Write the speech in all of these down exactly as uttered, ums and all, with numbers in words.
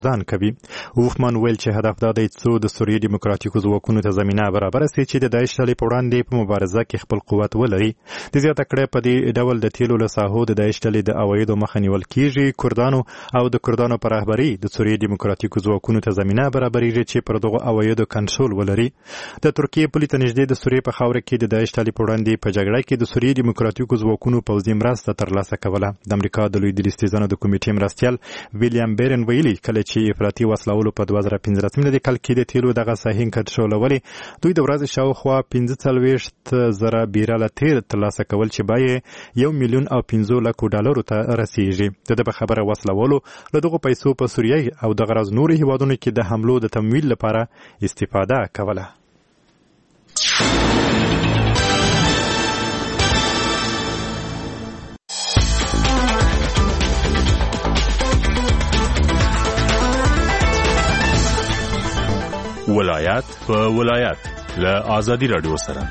ځان کوي. وفمان ویل چې هدف دا دی څو د سوریې دیموکراتیکو ځواکونو ته زمینه برابره سي چې د داعش ډلې په وړاندې په مبارزه کې خپل قوت ولري. د زیاته کړه په دې ډول د تیلو له ساحو د داعش ډلې د عوایدو مخه نیول کیږي. کردانو او د کردانو په رهبري د سوریې دیموکراتیکو ځواکونو ته زمینه برابرېږي چې پر دغو عوایدو کنټرول ولري. د ترکیې پولې ته نږدې د سوریې په خاوره کې د داعش ډلې په وړاندې په جګړه کې د سوریې دیموکراتیکو ځواکونو پوځي مرسته ترلاسه کوله. د امریکا د لوی دریځ د کمیټې مرستیال ویلیام بیرن ویلي کله چې افراطي وسلولو په دوه زره پنځلسم کال کې د تیلو دغه ساحې کنټرولولې دوی د ورځې شاوخوا پنځه څلوېښت زره بیرله تیل ترلاسه کول چې بیې یو میلیون او پنځو لکو ډالرو ته رسیږي. د ده په خبره وسلولو له دغو پیسو په سوریه او د غرض نورو هیوادونو کې د حملو د تمویل لپاره استفاده کوله. ولایت په ولایت له آزادي رادیو سره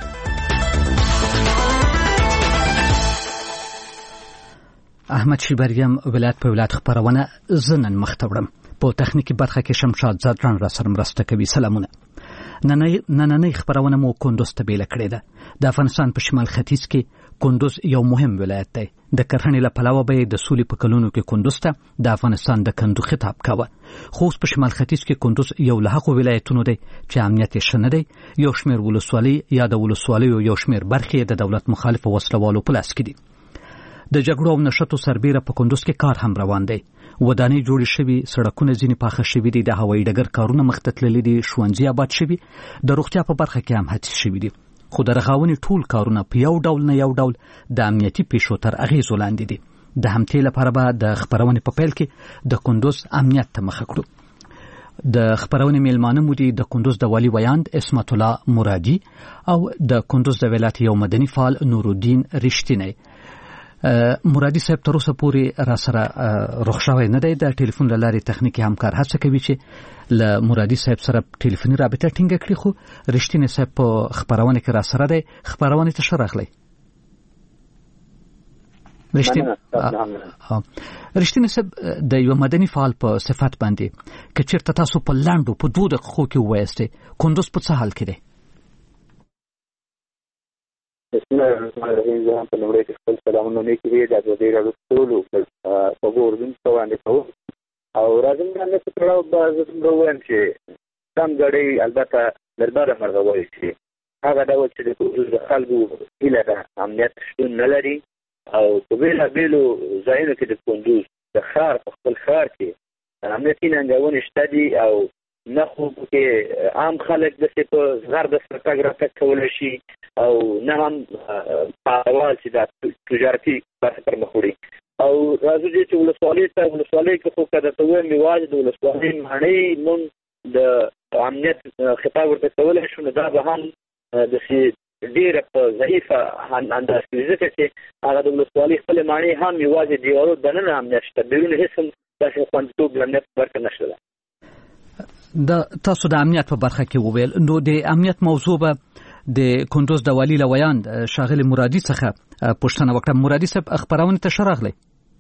احمد شیبریم ولایت په ولایت خبرونه زنن مختورم په تخنیکی برخه کې شمشاد زادران را سره مرسته کوي. سلامونه. نننۍ خبرونه مو کندوز ته بیل کړې ده. د افغانستان په شمال ختیځ کې کندوز یو مهم ولایت دی. د کرهنې له پلوه به د سولې په کلونو کې کندوز ته د افغانستان د کندو خطاب کاوه. خو اوس په شمال ختیځ کې کندوز یو له هغو ولایتونو دی چې امنیت یې ښه نه دی. یو شمېر ولسوالۍ یا د ولسوالیو یو شمېر برخې د دولت مخالفو وسلوالو په لاس کې دي. د جګړو او نښتو سربیره په کندوز کې کار هم روان دی. ودانۍ جوړې شوي، سړکونه ځینې پاخه شوي دي، د هوایي ډګر کارونه مخ ته تللي دي، ښوونځي آباد شوي، د روغتیا په برخه کې هم هڅې شوي دي. خو د رغونې ټول کارونه په یو ډول نه یو ډول د امنیتي پیښو تر اغېزو لاندې دي. د همتې لپاره به د خبرونې په پیل کې د کندوز امنیت ته مخه کړو. د خبرونې میلمانه مو دي د کندوز د والي ویاند اسمت الله مرادي او د کندوز د ولایت یو مدني فعال نورالدین رښتینی. مرادي صاحب تر اوسه پورې را سره رخ شوی نه دی. د ټلیفون له لارې تخنیکي همکار هڅه کوي چې له مرادي صاحب سره ټلیفوني رابطه ټینګه کړي، خو رښتینی صاحب په خبرونه کې را سره دی. خبرونه ته ښه راغلی. رښتینی صاحب د یو مدني فعال په صفت باندې که چېرته تاسو په لاندو په دوه دقیقو کې ووایاستئ کندوز په څه حال کې دی؟ بسم الله الرحمن الرحیم. زه هم په لومړي کې خپل سلامونه نیکې وي د ازادۍ راډیو ټولو خوږو اورېدونکو ته وړاندې کوم. او راځم باندې په تړاو به زه دومره ووایم چې سم ګړی البته درباره مرغوی چې هغه ډول چې د کندوز د خلکو هیله ده امنیت شتون نه لري او په بېلابېلو ځایونو کې د کندوز د ښار په خپل ښار کې امنیتي ننګونې شته دي او نه خو کې عام خلک داسې په زغر د سره تګ راتګ کولی شي او نه هم پانګوال چې دا تجارتي برخې پر مخ وړي. او راځو دې چې ولسوالۍ ته ولسوالۍ کې خو که درته ووایم یوازې د ولسوالۍ ماڼۍ مونږ د امنیت خطاب ورته کولی شو، نو دا به هم داسې ډېره په ضعیفه انداز کې ځکه چې هغه د ولسوالۍ خپلې ماڼۍ هم یوازې دیوالو دننه امنیت شته، بیرون هېڅ هم داسې خوندیتوب د امنیت په برخه نشته ده. د تاسو د امنیت په برخه کې وویل، نو د امنیت موضوع به د کندوز د والي له ویاند ښاغلي مرادي څخه پوښتنه وکړم. مرادي صاحب خبرونې ته ښه راغلی.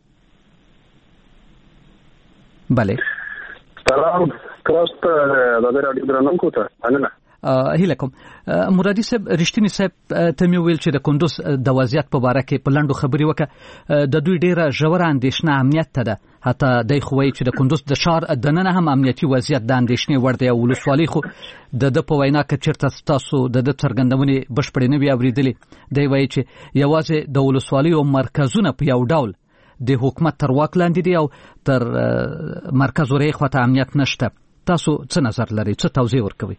بله سلام تراست د راډیو درنونکو ته مننه. هیله کوم. مرادي صاحب رښتینی صاحب ته مې ویل چې د کندوز د وضعیت په باره کې په لنډو خبرې وکړه. د دوی ډیره ژوره اندېښنه امنیت ته ده. حتی دی خو وایي چې د کندوز د ښار دننه هم امنیتي وضعیت د اندېښنې وړ دی او ولسوالۍ خو د ده په وینا که چېرته ستاسو د ده څرګندونې بشپړې نه وي اورېدلې، دی وایي چې یوازې د ولسوالیو مرکزونه په یو ډول د حکومت تر واک لاندې دي او تر مرکز ورې خواته امنیت نشته. تاسو څه نظر لرئ؟ څه توضیح ورکوئ؟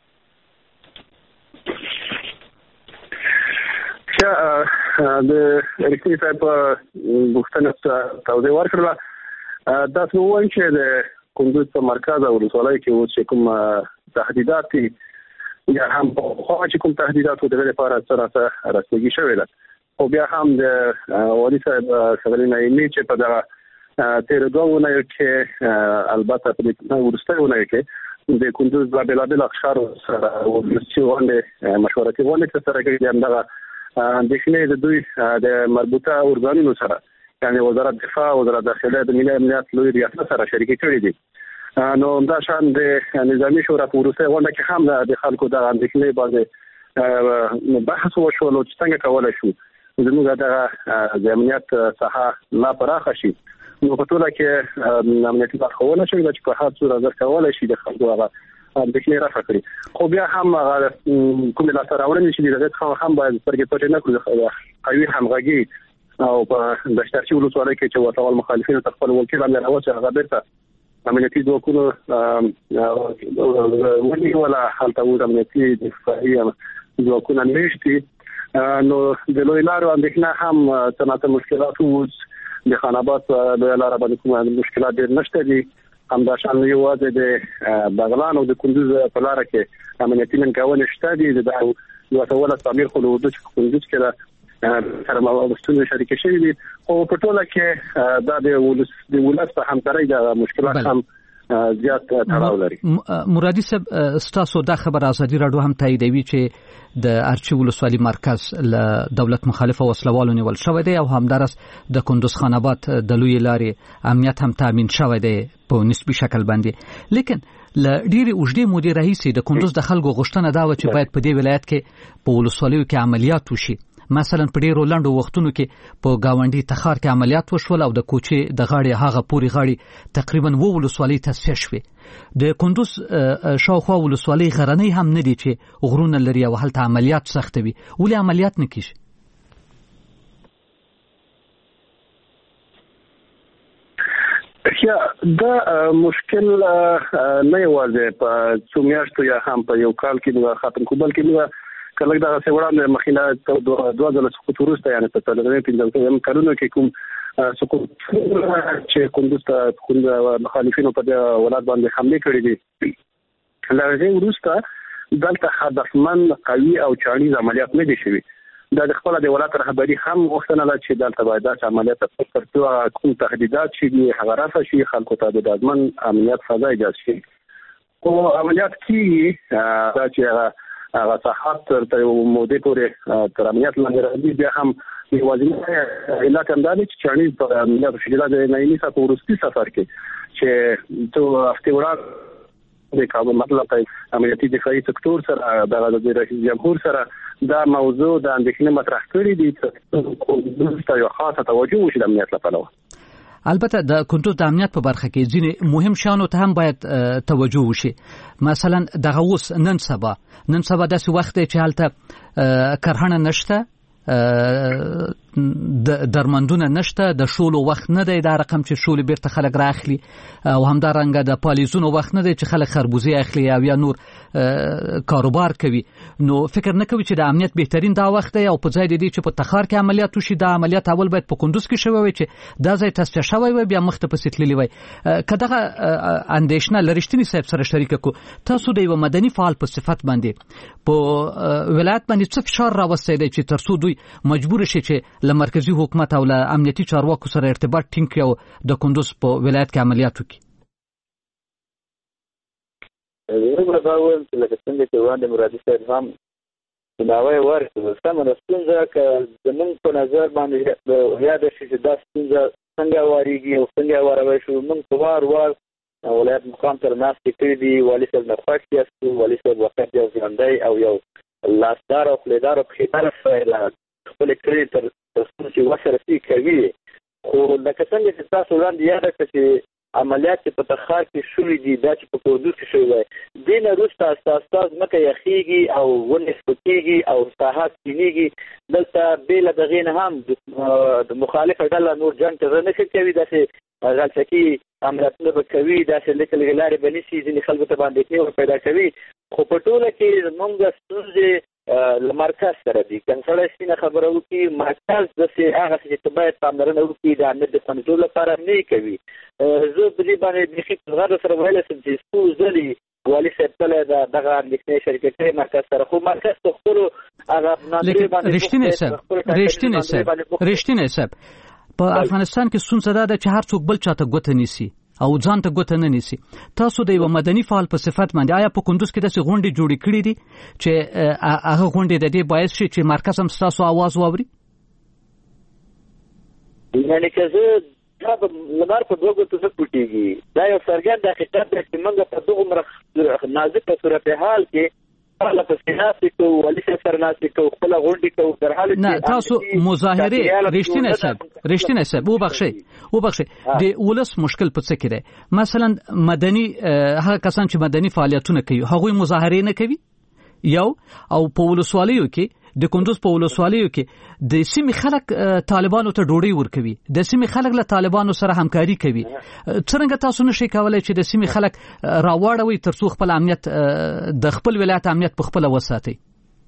د رښتیني صاحب پوښتنه توضیح ورکړله. تاسو ووایم چې د کندوز په مرکز او ولسوالۍ کې اوس چې کوم تهدیدات دي یا هم پخوا چې کوم تهدیدات و دغه لپاره څه راته رسېږي شوې ده، خو بیا هم د والي صاحب ښاغلي نعیمي چې په دغه تېرو دوه اونیو کې البته په دې وروستیو اونیو کې د کندوز له بېلابېلو اقشارو سره ولسي غونډې مشورتي غونډې ترسره کړي دي. همدغه اندېښنې د دوی د مربوطه ارګانونو سره یعنې وزارت دفاع، وزارت داخله، د ملي امنیت لوی ریاست سره شریکې کړي دي نو دا شان د نظامی شورا په وروسته غونډه کې هم د خلکو د اندېښنې باندې بحث وشو چې څنګه کولای شو زموږ د امنیت ساحه لا پراخه شي. نو په ټوله کې امنیتي لارښوونه شوې ده چې په هر څو راځي کولای شي د خلکو هغه اندېښنې رافع کړي. خو بیا هم کومې لاسته راوړنې چې دغه هم باید سترګې پټې نه کړو. قوي همغږي او په دشترچی ولسوالۍ کې چې وسوال مخالفینو ته خپل وکیل هم راوځي هغه بیرته امنیتي ځواکونو ولې ولا حالت او امنیتي دفاعي ځواکونه نشته. نو د لوی لارو اندېښنه هم تناته مشکلات وو. د خان آباد لوی لار باندې کوم مشکلات ډېر نشته دي. همداشان یوازې د بغلان او د کندوز په لار کې امنیتي منګاونه شته دي. د یو څول تعمیر خو له د کندوز کې سره مستند شریک شوی دي. او په ټوله کې دا د ولس د ولس په همکارۍ د مشکلات هم زیات تړاو لري. مرادي صاحب ستاسو دا خبر ازادي راډیو هم تاییدوي چې د ارچی ولسوالۍ مرکز له دولت مخالفه وسلوالو نیول شوی دی او همدارس د کندوز خان آباد د لوی لارې امنیت هم تامین شوی دی په نسبی شکل باندې. لیکن ل ډیره اوږدې مودې راهیسې د کندوز د خلکو غوښتنه دا و چې باید په دې ولایت کې په ولسوالیو کې عملیات وشي. مثلا په ډیرو لاندو وختونو کې په گاونډي تخار کې عملیات وشول او د کوچې د غاړې هغه پوری غاړي تقریبا وو ولسوالۍ تصفیه شوه. د کندوز شاوخوا ولسوالۍ غرنۍ هم نه دي چې غرونه لري او هلته عملیات سخت وي. ولې عملیات نه کیږي؟ یا دا مشکل نه یوازې په څو میاشتو یا هم په یو کال کې د خاتم کوبل کې کله دا څه وړاندې مخینه دوه ځله سقوط وروسته یعنی په تلویزیون کې د کارونو کې کوم سقوط چې کندوز ته مخالفینو په ولادت باندې حمله کړې دي. لږه وروسته دلته هدفمن قوي او چانیز عملیات نه دي شوي. دا د خپل د ولایت رهبری هم وختونه لا چې دلته باید د عملیات په ترڅو کوم تهدیدات شي هغه رافع شي خلکو ته د ضمن امنیت فضا ایجاد شي. او عملیات کې دا چې هغه صحت تر مودې پورې تر امنیت لاندې راځي. بیا هم یوازینی علت هم دا دی چې چانیز په امنیت شدید د نایمي سره ورستي سفر کې چې تو هفته وړاندې د کابل مطلب امنیتي دفاعي سکتور سره د رئیس جمهور سره دا موضوع د اندېښنې مطرح کړې دي چې یو خاصه توجه وشي د امنیت لپاره. البته د کندوز د امنیت په برخه کې ځینې مهم شیانو ته هم باید توجه وشي. مثلا دغه اوس نن سبا نن سبا داسې وخت دی چې هلته کرهڼه نشته، د درمندونه نشته، د شولو وخت نه دی دا رقم چې شولې بیرته خلک راخلي، او همدارنګه د پالیزونو وخت نه دی چې خلک خربوزې اخلي او یا نور کاروبار کوي. نو فکر نه کوي چې د امنیت بهترین دا وخت دی او په ځای دی چې په تخار کې عملیات وشي. دا عملیات اول باید په کندوز کې شوی وي چې دا ځای تصفیه شوی وي بیا مخ ته پسې تللی وي. که دغه اندېښنه له رښتیني صاحب سره شریکه کو، تاسو د یو مدني فعال په صفت باندې په ولایت باندې څه فشار راوستی دی چې ترڅو دوی مجبور شي چې له مرکزي حکومت او له امنیتي چارواکو سره ارتباط ټینګ کړي او د کندوز په ولایت کې عملیات وکړي؟ زه به دا وایم چې لکه څنګه چې وړاندې مرادي صاحب هم ناوی ورکړ، سمه ده ستونزه که زموږ په نظر باندې یاده شي چې دا ستونزه څنګه واریږي او څنګه واروی شو. موږ په وار وار ولایت مقام سره ناستې کړي دي. والي صاحب نه خوښ یاستو، والي صاحب وقت یو ژوندی او یو لاسدار او خلیدار او پښېدار سره خپلې کړي تر څو چې وسرسي کوي. خو لکه څنګه چې تاسو وړاندې یاده کړه چې عملیات چې په تخار کې شوي دي، دا چې په کندوز کې شوي وای، دې نه وروسته اساسا ځمکه یخېږي او ونې سپکېږي او ساحات سپینېږي. دلته بې له دغې نه هم د مخالفه ډله نور جنګ ته زړه نه ښه کوي، داسې غلچکي عملیاتونه به کوي، داسې لږې لږې لارې به نیسي، ځینې خلکو ته باندې اندېښنې پیدا کوي. خو په ټوله کې زموږ ستونزې له مرکز سره دي. که سړی سپینه خبره وکړي، مرکز داسې هغه څه چې باید پاملرنه وکړي د امنیت د خوندیتوب لپاره نه کوي. زه په دې باندې بیخي په غږ سره ویلی شم چې څو ځلې والي صاحب تله دغه اندېښنې شریکه کړې مرکز سره، خو مرکز په خپلو هغه ناندرې باندې رښتینی صاحب رښتینی صاحب په افغانستان کې ستونزه دا ده چې هر څوک بل چاته ګوته نیسي او ځان ته ګوته نه نیسي. تاسو د یو مدني فعال په صفت باندې آیا په کندوز کې داسې غونډې جوړې کړې دي چې هغه غونډې د دې باعث شي چې مرکز هم ستاسو اواز واوري؟ یعنې که زه دا لمر په دوه ګوتو څه پټېږي دا یو څرګند حقیقت دی چې موږ په دغه نازکه صورتحال کې خپل په سیاسي کو ولې سره ناسي کو خپل غونډې کو در حال نه تاسو مظاهره رښتینه صاحب رښتینه صاحب وبخښئ وبخښئ د ولس مشکل په څه کې دی مثلا مدني هغه کسان چې مدني فعالیتونه کوي هغوی مظاهره نه کوي یو او په ولسوالیو کې د کندوز په ولسوالیو کې د سیمې خلک طالبانو ته ډوډۍ ورکوي د سیمې خلک له طالبانو سره همکاري کوي څنګه تاسو نشئ کولای چې د سیمې خلک راوړوي ترڅو خپل امنیت د خپل ولایت امنیت په خپل وساتي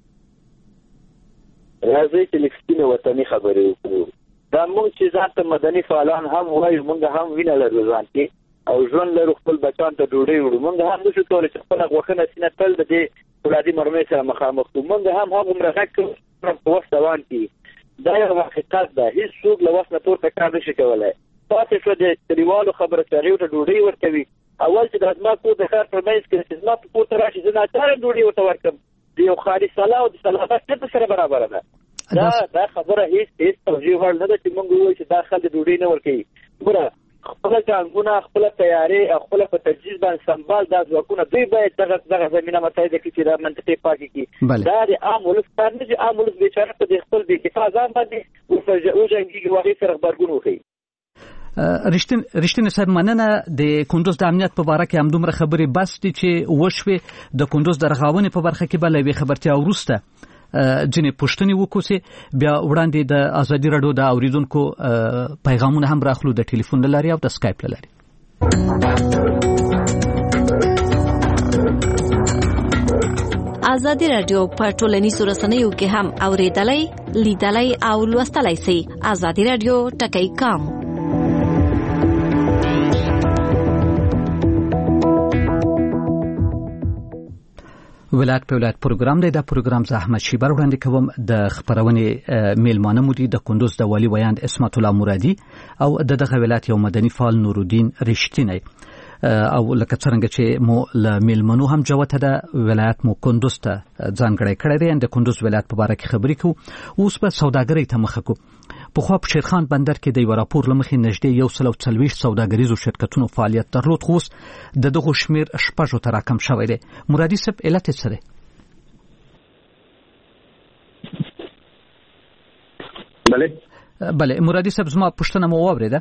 راځي چې لکستینه وطني خبرې وکړو دا موږ چې ځان ته مدني فعالان هم وایو موږ هم وینه لرو ځان کې او ژوند لرو خپل بچان ته ډوډۍ وړو موږ هم نشو کولی چې خپله غوښه نسینه تل د دې ولادي مرمۍ سره مخامخ کوو موږ هم هغومره غږ کوو په وخت روان کړي دا یو حقیقت ده هېڅ څوک له وخت نه پورته کار نشي کولی پاتې شوه د کلیوالو خبره چې هغې ورته ډوډۍ ورکوي اول چې دا زما کور د ښار په منځ کې چې زما په کور ته راشي زه ناچاره ډوډۍ ورته ورکړم د یو خالي سلا او د سلامت ټپه سره برابره ده دا دا خبره هېڅ هېڅ توجیه وړ نه ده چې موږ ووایو چې دا خلک ډوډۍ نه ورکوي ګوره خپل ټانګونه خپل تیارې او خپل په تجهیز باندې سمبال دا ځواکونه دوی باید دغه دغه زمینه متحده کړي چې دا منطقې پاکې کړي دا د عام ولس کار نه چې عام ولس بیچاره په خپل بې دفاع ځان باندې وجنګېږي او هغې سره غبرګون وښیي رښتینی صاحب مننه د کندوز د امنیت په باره کې همدومره خبرې بس دي چې وشوې د کندوز د رغاونې په برخه کې به له یوې خبرتیا وروسته ځینې پوښتنې وکړو بیا وړاندې د ازادي راډیو د اوریدونکو پیغامونه هم راخلو د ټلیفون له لارې او د سکایپ له لارې ازادي راډیو په ټولنیزو رسنیو کې هم اوریدلای لیدلای او لوستلای شئ ازادي راډیو ټکی کام ولایت په ولایت پروګرام دی دا پروګرام زه احمد شیبر وړاندې کوم د خبرونې میلمانه مو دي د کندوز د والي ویاند اسمت الله مرادي او د دغه ولایت یو مدني فعال نورالدین رښتینی او لکه څنګه چې مو له میلمنو هم جوته ده ولایت مو کندوز ته ځانګړی کړی دی د کندوز ولایت په باره کې خبرې کوو اوس به سوداګرۍ ته مخه کوو پخوا په شیرخان بندر کې د یو راپور له مخې نږدې یو سل او څلوېښت سوداګریزو شرکتونو فعالیت درلود خو اوس د دغو شمېر شپږو ته راکم شوی دی مرادي صاحب علت یې څه دی بله بله مرادي صاحب زما پوښتنه مو واورېده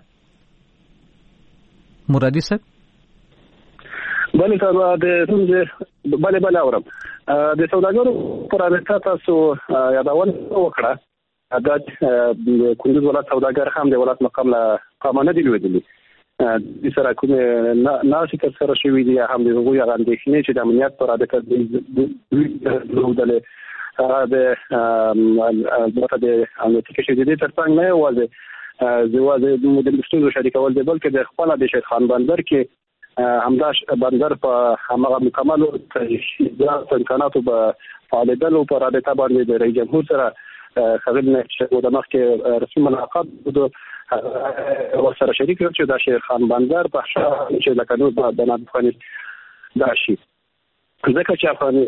مرادي صاحب بله صاحب د بله بله اورم د سوداګرو پر رابطه تاسو یادونه وکړه دا د کندوز ولایت سوداګر هم د ولایت مقام له قامه نه دي لوېدلي د سره کومې ناسې ترسره شوي دي هم د هغوی هغه اندېښنې چې د امنیت په رابطه دوی درلودلې هغه د البته د الوتکې شدیدې تر څنګ نه یوازې یوازې د ستونزو شریکول دي بلکې د خپله د شیرخان بندر کې همدا بندر په همغه مکملو امکاناتو په فعالېدلو په رابطه باندې د رئیس جمهور سره خبرنا چې د مخکې رسمي ملاقات ورسره شریک چې د شیرخان بندر په چې لکه نور د افغانستان دا شي ځکه چې افغان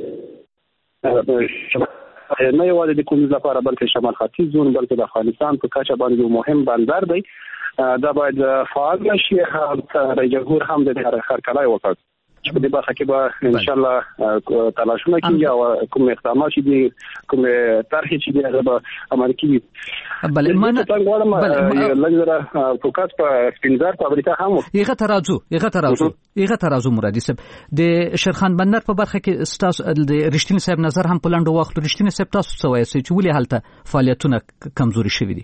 نه یوازې د کندوز لپاره بلکې شمال ختیځ زون بلکې د افغانستان په کچه باندې یو مهم بندر دی دا باید فعال شي رئیس جمهور هم د هرکلی وکړ چې په دې برخه کې به ان شاء الله تلاشونه کیږي او کوم اقدامات چې دي کوم طرحې چې دي هغه به عملي کیږي بله من بله لږ فوکس په سپینزر په امریکا هم یغه ترازو یغه ترازو یغه ترازو مرادي صاحب د شیرخان بندر په برخه کې ستاسو د رښتینی صاحب نظر هم په لاندو واخلو رښتینی صاحب تاسو څه وایي چې ولې هلته فعالیتونه کمزوري شوي دي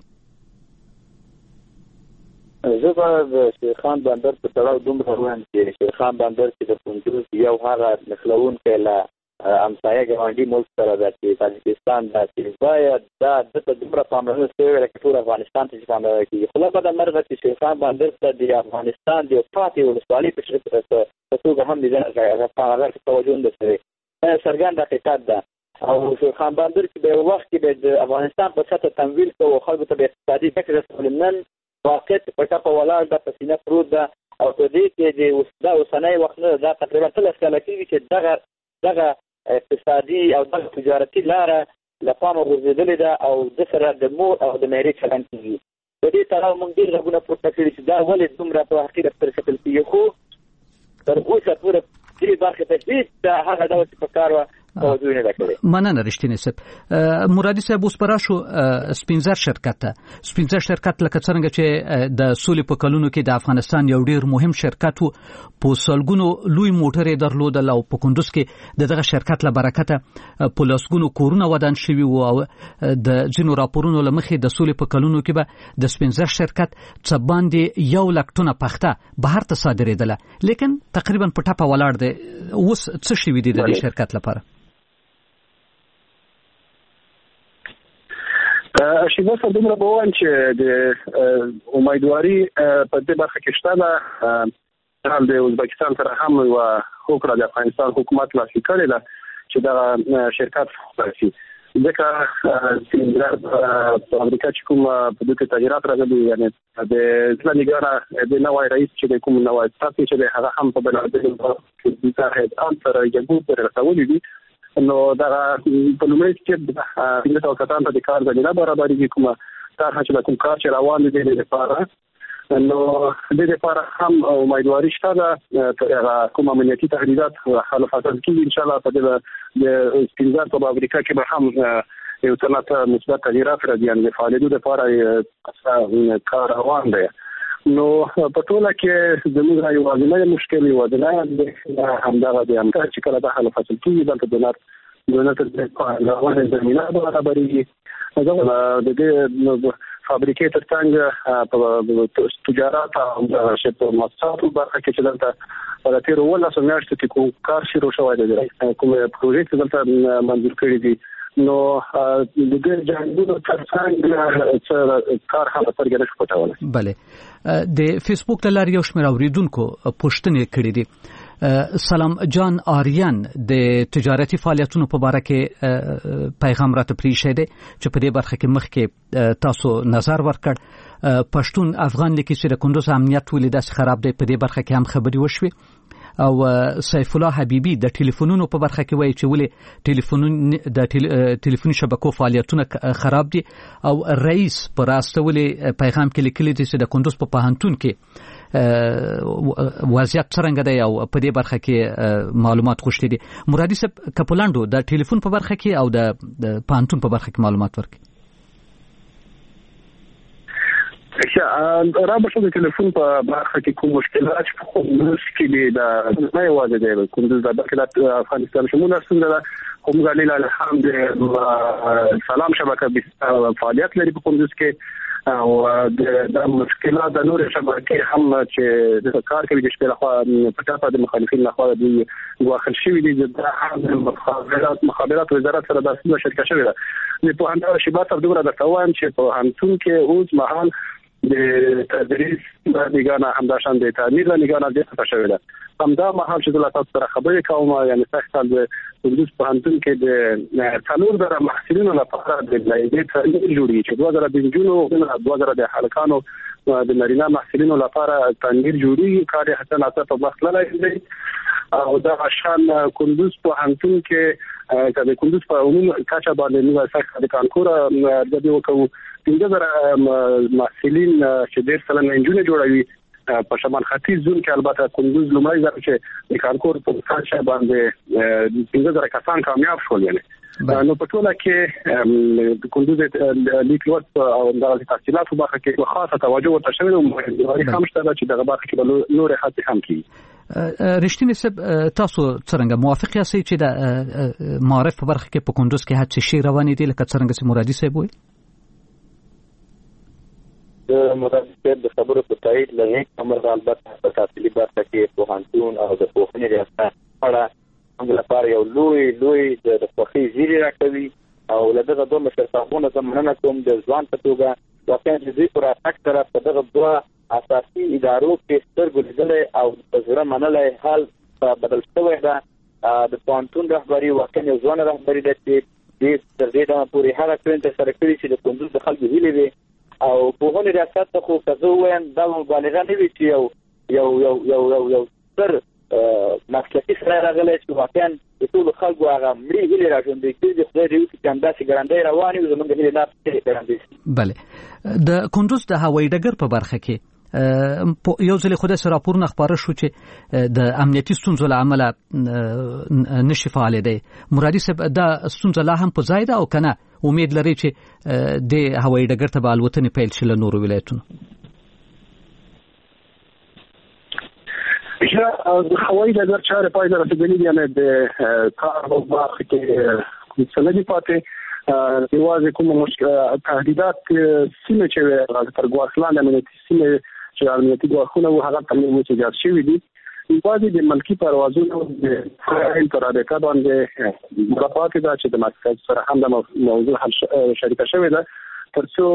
زه به د شیرخان بندر په تړاو دومره وایم چې شیرخان بندر چې د کندوز یو هغه نښلوونکی له همسایه ګاونډي ملک سره ده چې تاجکستان ده چې باید دا دته دومره پاملرنه شوې وي لکه ټول افغانستان ته چې پاملرنه کېږي خو له بده مرغه چې شیرخان بندر ته د افغانستان د یو پاتې ولسوالۍ په توګه هم هغه توجه نه ده شوې دا څرګند حقیقت ده او شیرخان بندر چې په یو وخت کې د افغانستان په سطحه تمویل کوو خلکو ته به اقتصادي ګټې رسولې نن واقعیت په ټاپه ولاړ ده په سینه پروت ده او په دې کې د دا اوسنی وخت نه دا تقریبا ټوله کاله کېږي چې دغه دغه اقتصادي او دغه تجارتي لاره له پامه غورځېدلې ده او د سره د مور او د مېرې چلند کېږي په دې تړاو موږ ډېر غږونه پورته کړي چې دا ولې دومره په اخره پورې ختل کېږي، خو تر اوسه پورې دې برخې ته هېڅ هغه ډول چې په کار وه مننه رښتینی صاحب. مرادي صاحب اوس پر شو سپینزر شرکت ته سپینزر شرکت لکه څنګه چې د سولې په کلونو کې د افغانستان یو ډیر مهم شرکت وو، په سلګونو لوی موټرې درلودل او په کندوز کې دغه شرکت له برکته په لاسګونو کورونه ودان شوي وو او د ځینو راپورونو له مخې د سولې په کلونو کې به د سپینزر شرکت څه باندې یو لک ټنه پخته بهر ته صادرېدله، لیکن تقریبا په ټپه ولاړ دی. اوس څه شوي دي د دې شرکت لپاره؟ شیبه صاحب دومره به وایم چې د امیدواري په دې برخه کې شته ده. د ازبکستان سره هم یوه هوکړه د افغانستان حکومت لاسلیک کړې ده چې دغه شرکت راشي، ځکه په امریکا چې کوم په دې کې تغیرات راغلي، یعنې د ځله نګاره د نوی رئیس چې د کوم نوی ساتي چې د هغه هم په بېلابېلو کې د هیئات سره یګو پورې رسولي دي، نو دغه په لومړي کې د پنځه سوه کسانو ته د کار زمینه برابرېږي، کومه طرحه چې د کوم کار چې روان دي د دې لپاره، نو د دې لپاره هم امیدواري شته ده. هغه کوم امنیتي تهدیدات حل فصل کېږي انشاءالله په دې د سپینزر په امریکا کې به هم یو څه مثبت تغیرات راځي، یعنې د فعالېدو لپاره کار روان دی. نو په ټوله کې زموږ یوازینی مشکل یوازینی همدغه د امریکا چې کله د حل فصل کېږي دلته د نر دولت د روانې زمینه برابرېږي، د دې فابریکې تر څنګ په تجارت او په مؤسساتو برخه کې چې دلته په تېرو اوولسو میاشتو کې کوم کار شروع شوی دی، کوم پروژې چې دلته منظور کړي دي، نو د دې جانبونو تر څنګ کار هم سترګې نشو پټولی. بله، د فیسبوک له لارې یو شمېر اورېدونکو پوښتنې کړې دي. سلام جان آریان د تجارتي فعالیتونو په باره کې پیغام راته پریښی دی چې په دې برخه کې مخکې تاسو نظر ورکړ. پښتون افغان لیکي چې د کندوز امنیت ولې داسې خراب دی، په دې برخه کې هم خبرې وشوې. او سیف الله حبیبی د ټلیفونونو په برخه کې وایي چې ولې ټلیفونون د ټلیفوني شبکو فعالیتونه خراب دي، او رئیس پر راستولې پیغام کې لیکلي دي چې د کندوز په پوهنتون کې وضعیت څرنګه دی او په دې برخه کې معلومات غوښتي دي. مرادي صاحب کپلاندو د ټلیفون په برخه کې او د پوهنتون په برخه کې معلومات ورکړي. را به شو د ټلیفون په برخه کې کوم مشکلات په کندوز کې دي، دا نه یوازې دی کندوز دا بلکې د افغانستان شموله ستونزه ده. خو موږ لله الحمد سلام شبکه فعالیت لري په کندوز کې، او د مشکلات د نور شبکې هم چې د کار کوي د شپې لخوا په ټاپه د مخالفین لخوا د واخل شوي دي، د مخابرات مخابرات وزارت سره د څه شرکت شوی ده. د پوهنتون شبکه تر دومره درته وایم چې پوهنتون کې اوس مهال د تدریس لګانه همداشان د تعمیر لګانه د څه شوی ده. همدا مهال چې د تاسو سره خبرې کوم، یعنی تاسو د کندوز پوهنتون کې د څلور زره محصلینو لپاره د لایحې تعمیر جوړیږي چې دوه زره د نجونو دوه زره د هلکانو د نارینه محصلینو لپاره تعمیر جوړیږي. کار یې حتی ناڅاپه په وخت لای دی، او دا شان کندوز پوهنتون کې د کندوز په عمومي کچه باندې نو څخه د کانکور د دې وکړو پنځه زره محصلین چې ډېر سلنه نجونې جوړوي په شمال ختیځ زون کې. البته کندوز لومړی ځل چې د کانکور په کچه باندې پنځه زره کسان کامیاب شول، یعنی نو په ټوله کې د کندوز لیک لوست او د تحصیلاتو برخه کې خاصه توجه ورته شوې ده، او هم شته چې دغه برخه کې نور هڅې هم کیږي. رښتینی صاحب تاسو څنګه موافق یاست چې د معارف په برخه کې په کندوز کې هڅې شي روانې دي لکه څنګه چې مرادي صاحب وایي؟ د مرادي صاحب د خبرو په تایید لږ امر البته په تفصیلي برخه کې پوهنتون او د پوهنې ریاست اړه موږ لپاره یو لوی لوی د خوښۍ زیری راکوي، او له دغه دوه مشرتابونو زه مننه کوم د ځوان په توګه واقعا د دوی پر اتاک سره په دغه دوه اساسي ادارو کې سترګو لیدلی او په زړه منلی حال بدل شوی ده. د پوهنتون رهبري واقعا یو ځوانه رهبري ده چې دې تر دې دمه پورې هغه کړنې ترسره کړي چې د کندوز د خلکو هیلې وي، او پوهنې ریاست ته خو که زه ووایم دا مبالغه نه وي چې یو یو یو یو یو ستر مسلکي سړی راغلی چې واقعا د ټول خلکو هغه مړي هیلې راژوندۍ کېږي. خدای دې وکړي چې همداسې ګړندی روانې وي، زموږ هیلې نه ګړندۍ شي. بله، د کندوز د هوایي ډګر په برخه کې یو ځل خو داسې راپورونه خپاره شو چې د امنیتي ستونزو له امله نشي فعالېدی. مرادي صاحب، دا ستونزه لا هم په ځای ده او که نه امید لري چې د هوایي ډګر ته به الوتنې پیل شي له نورو ولایتونو؟ د هوایي ډګر چارې پای ته رسېدلي دي، یعنې د کار په برخه کې څه نه دي پاتې. یوازې کوم تهدیدات سیمې چې تر ګواښ لاندې امنیتي سیمې چې امنیتي ګواښونه وو هغه ته متجاوز شوي دي. یوازې د ملکي پروازونو د فعال تر رابطه باندې مراقبه ده چې د مرکز سره هم د موضوع حل شریکه شوې ده، تر څو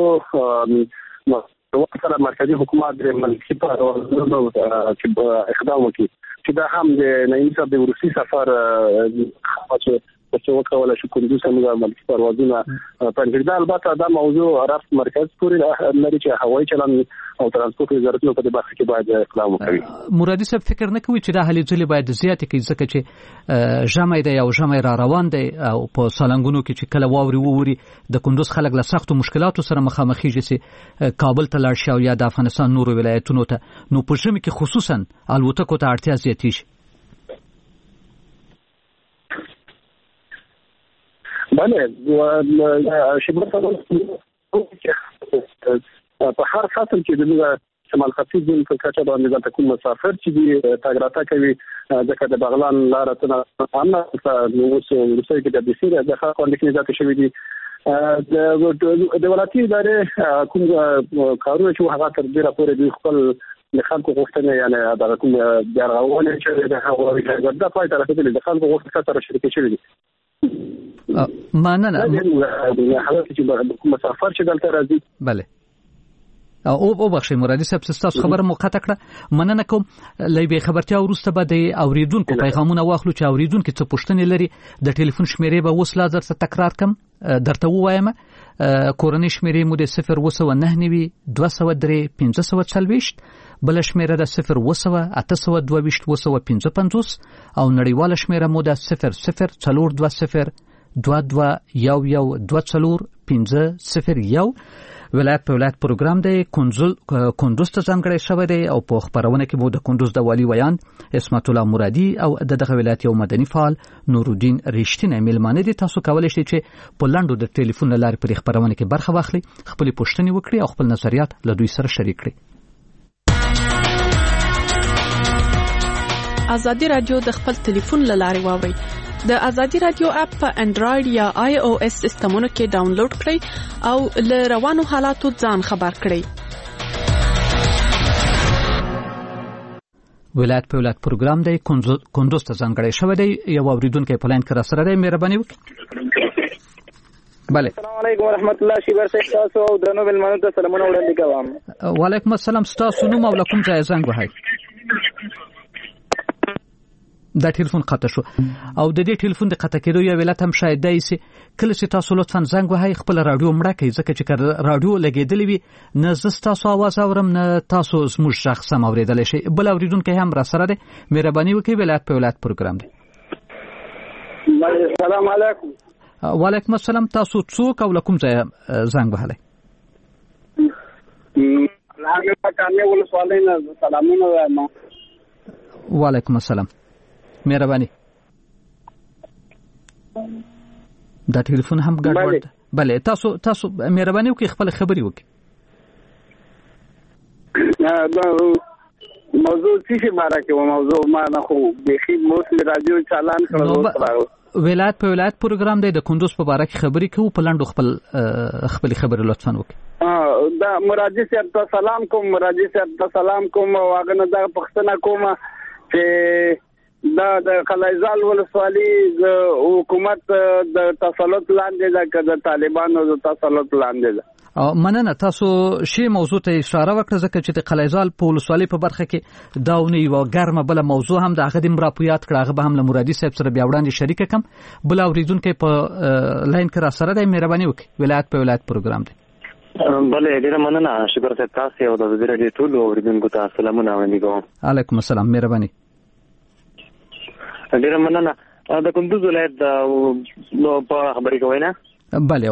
سره مرکزي حکومت د ملکي پروازونو چې اقدام وکړي چې دا هم د نعیم صاحب د روسي سفر چې څه وکولای شو کندوز هم د ملکي پروازونه پنځه. البته دا موضوع رفت مرکز پورې لري چې هوایي چلند او ترانسپورت وزارتونو په دې برخه کې باید اقدام وکړي. مرادي صاحب فکر نه کوي چې دا هلې ځلې باید زیاتې کړي، ځکه چې ژمی دی او ژمی را روان دی او په سالنګونو کې چې کله واوري ووري د کندوز خلک له سختو مشکلاتو سره مخامخېږي چې کابل ته لاړ شي او یا د افغانستان نورو ولایتونو ته، نو په ژمي کې خصوصا الوتکو ته اړتیا زیاتېږي. بله، شبرت په هر فصل کې د شمال ختیځ د کچا باندې د کوم مسافر چې دی تاګ راتګ کوي، ځکه د بغلان لار ته نه امنه نو اوس روسي کې د بيسيره د خلکو باندې کې ځکه شوی دی. د ولایتي ادارې کوم کارونه چې هغه تر ډیره پورې د خپل د خلکو غوښتنه یعنی دا کوم درغونه چې د هغه د پای طرف ته د خلکو غوښتنه سره شریک شوی دی. مننه. حالت چې کوم مسافر چې دلته راځي. بله، او او بخښئ مرادي صاحب، ستاسو خبره مو قطع کړه. مننه کوم. له دې خبرتیا وروسته به د اوریدونکو پیغامونه واخلو چې اوریدونکو څه پوښتنې لري. د ټلیفون شمیرې به اوس لا درته تکرار کم درته ووایم. کورنۍ شمیرې مو د صفر اوه سوه نهه نوي دوه سوه درې پنځه سوه څلوېښت، بل شمیره د صفر اوه سوه اته سوه دوه ویشت اوه سوه پنځه پنځوس او نړیواله شمیره مو د صفر صفر څلور دوه صفر دوه دوه یو یو دوه څلور پنځه صفر یو. ولایت په ولایت پروګرام دی کندوز ته ځانګړی شوی دی او په خبرونه کې مو د کندوز د والي ویان اسمت الله مرادي او د دغه ولایت یو مدني فعال نورالدین ریښتینی میلمانه دي. تاسو کولی شئ چې په لاندو د ټلیفون له لارې په خبرونه کې برخه واخلئ، خپلې پوښتنې وکړئ او خپل نظریات له دوی سره شریک کړئ. ازادي رادیو د خپل ټلیفون له لارې واورئ. د ازادي رادیو اپ په انډراید یا آی او اس سیستمونو کې ډاونلوډ کړئ او له روانو حالاتو ځان خبر کړئ. ولایت په ولایت پروګرام دی کندوز ته ځانګړی شوی دی. یو اوریدونکی په لاین کې را سره دی، مهرباني وکړئ. بله، السلام علیکم ورحمت الله شبرت تاسو او درنو بلمنو ته سلامونه وړاندې کوم. وعلیکم السلام. تاسو نوم او کوم ځای زنګ وهئ؟ دا ټلیفون قطع شو او د دې ټلیفون د قطع کېدو یو علت هم شاید دی چې کله چې تاسو لطفا زنګ وهئ خپل رادیو مړه کړئ، ځکه چې رادیو لګېدلې وي نه زه ستاسو اواز اورم نه تاسو زموږ غږ سم اورېدلی شئ. بل اوریدونکی هم را سره دی، مهرباني وکړئ. ولایت په ولایت پروګرام دی. السلام علیکم. وعلیکم السلام. تاسو څوک او له کوم ځایه زنګ وهلی؟ وعلیکم السلام، مهرباني. دا ټلیفون هم ګډوډ. بله، تاسو تاسو مهرباني وکړئ خپل خبري وکړئ. موضوع څه باره کې و؟ موضوع ما نه خو بخي موسل رادیو چالان کړو. ولایت په ولایت پروګرام دی، د کندوز په باره کې خبري کوو. په لاندو خپل خپل خبري لطفا وکړئ. دا مرادي صاحب ته سلام کوم. مرادي صاحب ته سلام کوم. واغه نه دا پښتنه کوم چې دا د قلعه‌زال ولسوالي د حکومت د تسلط لاندې ده که د طالبانو د تسلط لاندې ده؟ مننه. تاسو شی موضوع ته اشاره وکړه ځکه چې د قلعه‌زال په ولسوالي په برخه کې دا ونی یو ګرمه بل موضوع هم د هغه د مراپویات کړه. هغه به هم له مرادي صاحب سره بیا وړاندې شریک کم. بل اوریدونکو په لاین کې را سره دی، مهرباني وکړئ. ولایت په ولایت پروګرام دی. بله، ډیره مننه شکر صاحب. تاسو او د ډیره ټول اوریدونکو ته سلامونه وړاندې کوم. علیکم السلام، مهرباني. ډیره مننه. د کندوز ولایت د نو په خبرې کوي نه بله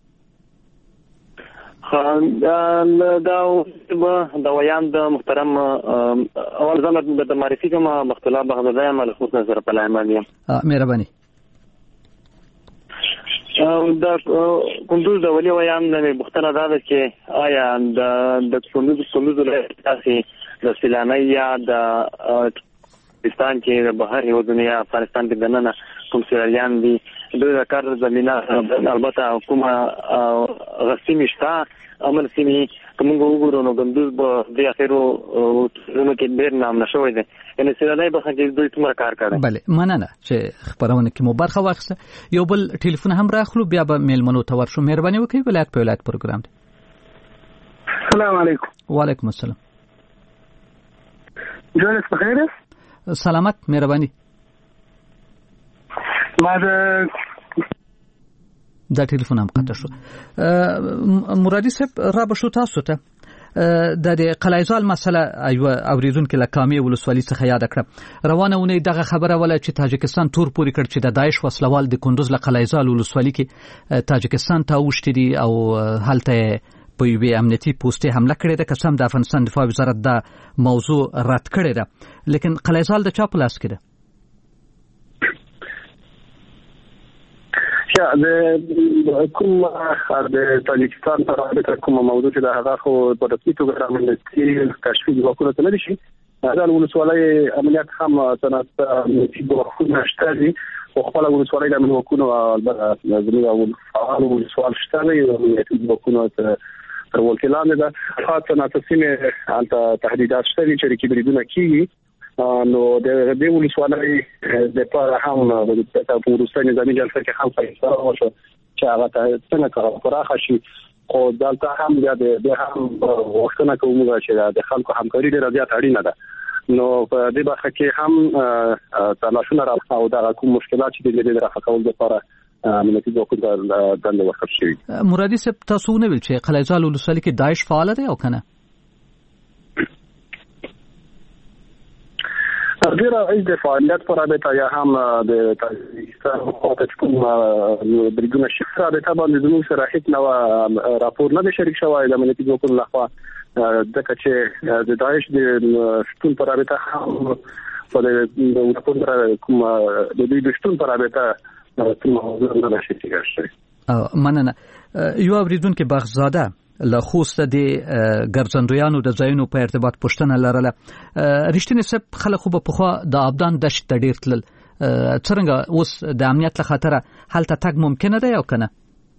دا د ویان د محترم اول ځل د معرفي کوم مختلا بغدادي عمل خصوص نظر په لایم یم مهرباني د کندوز د ولي ویان د مختلا دا چې آیا د د کندوز کندوز ولایت تاسې د سیلانی یا د پاکستان کې د بهر یو دنیا افغانستان کې دننه کوم سیالیان دي د کار زمينه البته حکومت غسیمی شته عمل سیمي کوم وګورو نو کندوز په د اخرو نو کې ډیر نام نشوي دي ان سیلانی به څنګه دوی څومره کار کوي بله مننه چې خبرونه کې مو برخه واخسته یو بل ټلیفون هم راخلو بیا به میلمنو ته ورشو مهرباني وکړئ ولایت په ولایت پروګرام دی السلام علیکم وعلیکم السلام جوړ څه خیر سلامت مهرباني ما دا ټلیفون هم قطع شو مرادي صاحب را بشو تاسو ته د قلعه‌زال مسله ایو اوریدونکو لکامي ولسوالۍ څخه یاد کړه روانه ونی دغه خبره ولا چې تاجکستان تور پوری کړ چې د داعش وسلوال د کندوز له قلعه‌زال ولسوالۍ کې تاجکستان ته وشتي او هلته په یوه امنیتي پوسټه حمله کړې ده قسم د افغانستان دفاع وزارت دا موضوع رد کړې ده لیکن قلعه‌زال د چا په لاس کې ده یا د کوم د تاجکستان پر اړه کوم موضوع چې دا هغه خو په رسمي توګه رامنځته کشفي ځواکونه ته نه شي دا ولسوالۍ عملیات هم تناسب امنیتي ځواکونه شته دي او خپل ولسوالۍ د امنیتي ځواکونه زموږ فعال ولسوال شته دي او امنیتي ځواکونه تر ولکلان ده خاصه ناتسمه انت تهدیدات شته دي چې کیبریدونه کیږي نو د دې ولسوالۍ د پاره هم د پوروستي نظامی جلسه کې هم فیصله وشوه چې هغه څنګه کار پراخه شي او دلته هم د هم وختونه کوم چې د خلکو همکاري ډیره زیات اړینه ده نو په دې برخه کې هم تلاشونه راځي او دا کوم مشکلات چې د دې راځي کول لپاره امنیتي ځواکونه د ورکړ شي مرادي صاحب تاسو نه ویل چې قلعه‌زال ولسوالۍ کې داعش فعال دی او کنه ډیره ایز د فعالیت پر رابطه یا هم د تاجکستان حکومت کوم بریګونه شفره د تابع د نو سره هیڅ نو راپور نه شریک شوی د امنیتي ځواکونو لخوا د کچې د داعش د شتون پر رابطه هم په د راپور کوم د دې د شتون پر رابطه کوم موضوع نه شریک شوی مننه یو اوریدونکو بغزاده له خوسته د ګرځندویانو د ځایونو په ارتباط پوښتنه لرله رښتینی سب خلک خو په خوا د ابدان دشت ته ډیر تلل څنګه اوس د امنیت له خاطره هلته تګ ممکن دی او کنه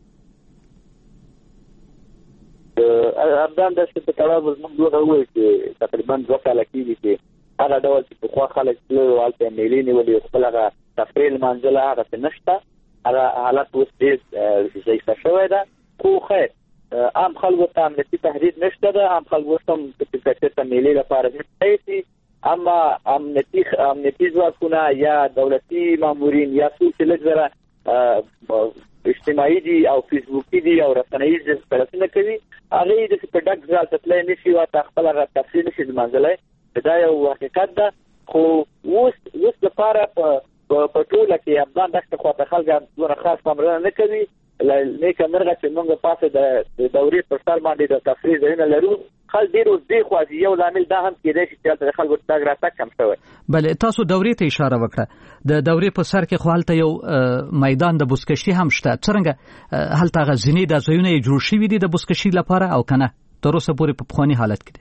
ابدان دشت په تړاو موږ دوه وایو چې تقریبا دوه کاله کېږي چې هغه ډول چې په خوا خلک له والته میلې نیولې خپل هغه تفریل منځله هغه نشته هغه حالت اوس ډېر ځای شوی ده خو خیر عام خلکو ته امنیتي تهدید نشته ده عام خلکو هم په فکر میلې لپاره هیڅ اما امنیتي امنیتي ځواکونه یا دولتي مامورین یا څوک چې لږ اجتماعي دي او فیسبوکي دي او رسنیز فعالیتونه کوي هغه د پروډکټ ځال تطلع نشي او خپل را تفصیل نشي منځلای دا یو حقیقت ده خو اوس اوس لپاره په ټوله کې افغان دغه خواته خلک ډېر خاص پاملرنه نه کوي لیکن مرغه چې موږ پاسه د دوري پر سر باندې د تفریح زینه لرو خل ډیر اوس دی خو یو لامل دا هم کېدای شي چې د خلکو تاګ راتګ کم شوی بله تاسو دوري ته اشاره وکړه د دوري په سر کې خو هلته یو میدان د بوسکشي هم شته څنګه هلته غزنی د ځایونه جوړ شوي دي د بوسکشي لپاره او کنه تر اوسه پورې په بخونی حالت کې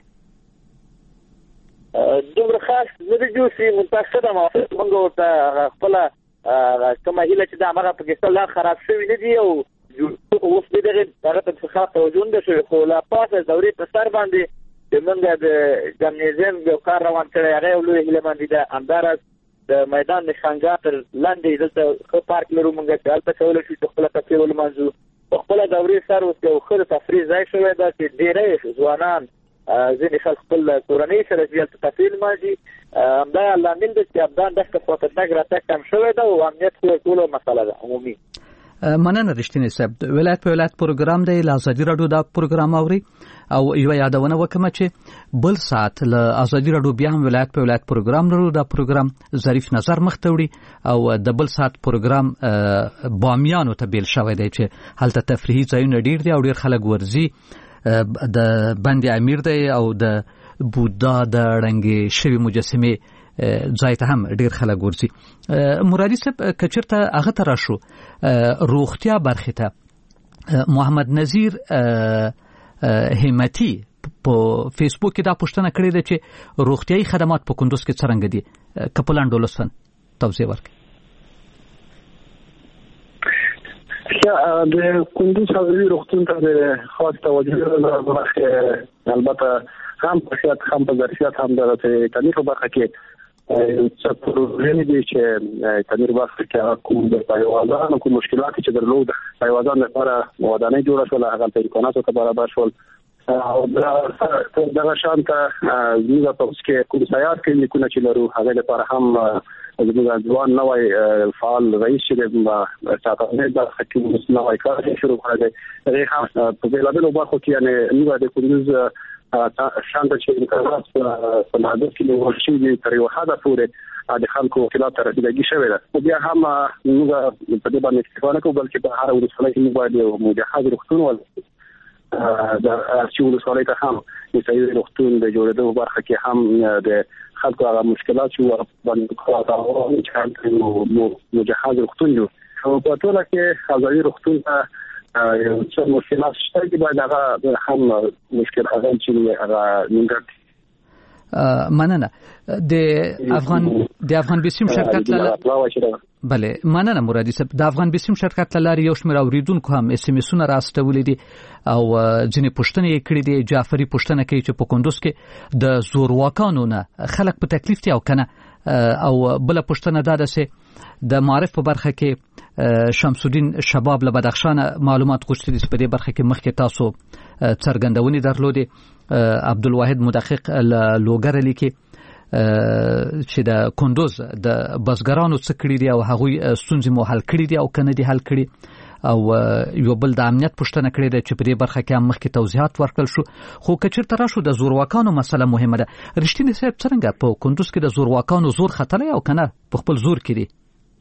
دومره خاص نه دی جوړ شي متأسفه ما موږ ته خپل کومه هیله چې دا هغه پاکستان لا خراب شوی نه دی او اوس دغه هغه ته ښه توجه نه شوی خو لا پاسه دوري په سر باندې د منګه د جمنیزم یو کار روان کړی هغه لوی هیله باندې د انداز د میدان نشانګا تر لاندې دلته خو پارک لرو موږ چې هلته کول شي خپل تفریح ولمنځو خپل دوري سر اوس یو خل تفریح ځای شوی دا چې ډېرې ځوانان ځینې خلک خپل کورنۍ سره زیات تفریح ماږي همدا لامل دی چې ابدان دغه په تګ راتګ کم شوی دا او امنیت خو ټول مسله ده عمومي مننه رښتینی صاحب. ولایت په ولایت پروګرام دی له ازادي راډیو دا پروګرام اوري او یو یادونه وکم چې بل ساعت له ازادي راډیو بیا هم ولایت په ولایت پروګرام لرو. دا پروګرام ظریف نظر مختوړي او د بل ساعت پروګرام بامیانو ته بیل شوی دی چې هلته تفریحي ځایونه ډیر دي او ډیر خلک ورزي. د بند امیر دی او د بودا د رنګ شوی مجسمه ځای ته هم ډیر خلک ورزي. مرادي صاحب کچرته هغه تر شو روغتیا برخه ته محمد نذیر همتی په فیسبوک کې دا پوښتنه کړې ده چې روغتيایي خدمات په کندوز کې څنګه دي؟ کپلان ډولسن توضیح ورکړي. د کندوز حاضري روغتون ته د خاص توجه لري. البته هم په شات هم په ظرفیت هم د تنظیم برخه کې څه پروګرام دي چې تنظیم برخه کې کوم د پایوازانو کوم مشکلات چې درلود پایوازان لپاره ودانۍ جوړه شول هغه په امکاناتو ته برابر شول او دا شانته زموږ په اوس کې کوم سیار کې کوم چې لرو هغه لپاره هم زموږ ځوان نوې فعال رئیس چې د ساتنې د حکومت نوې کار شروع کړی دی. هغه په بلابلو برخو کې یعنی موږ د کندوز شانته چې امکانات په نادر کې ورشي دي تر یو حد پورې د خلکو خلاف تر رسیدګي شوی ده. خو بیا هم موږ په دې باندې استفاده کوو بلکې په هر ولسوالۍ کې موږ باید یو مجهز روغتون ولرو. د چې ولسوالۍ ته هم د صحیح روغتون د جوړېدو برخه کې هم د خلکو هغه مشکلات چې باندې خلاص چې مو مجهز روغتون جوړ او په ټول کې ازادي روغتون ته یو څه مشکلات شته چې باید هغه هم مشکل هغه چې هغه نیمګړتیا مننه د افغان د افغان بسیم شرکت لاله بله مننه مرادي صاحب. د افغان بسیم شرکت لاله یو شمېر اوریدونکو هم اس ام اسونه راستولې دي او ځینې پوښتنې کړې دي. جعفري پوښتنه کوي چې په کندوز کې د زورواکانو نه خلک په تکلیف دي او کنه او بل پوښتنه دا ده چې د معرف په برخه کې شمس الدین شباب له بدخشان معلومات غوښتي دي په دې برخه کې مخکې تاسو څرګندونې درلودې. عبدالواحد مدقق لوګر لیکي چې د کندوز د بزګرانو څخه کړي دي او هغه ستونزې مو حل کړي دي او کنه دي حل کړي او یو بل د امنیت پوښتنه کړې ده چې په دې برخه کې هم مخکې توضیحات ورکړل شو. خو کچیر تر شو د زورواکانو مسله مهمه ده. رښتینی صاحب څنګه په کندوز کې د زورواکانو زور خطر او کنه په خپل زور کې دي؟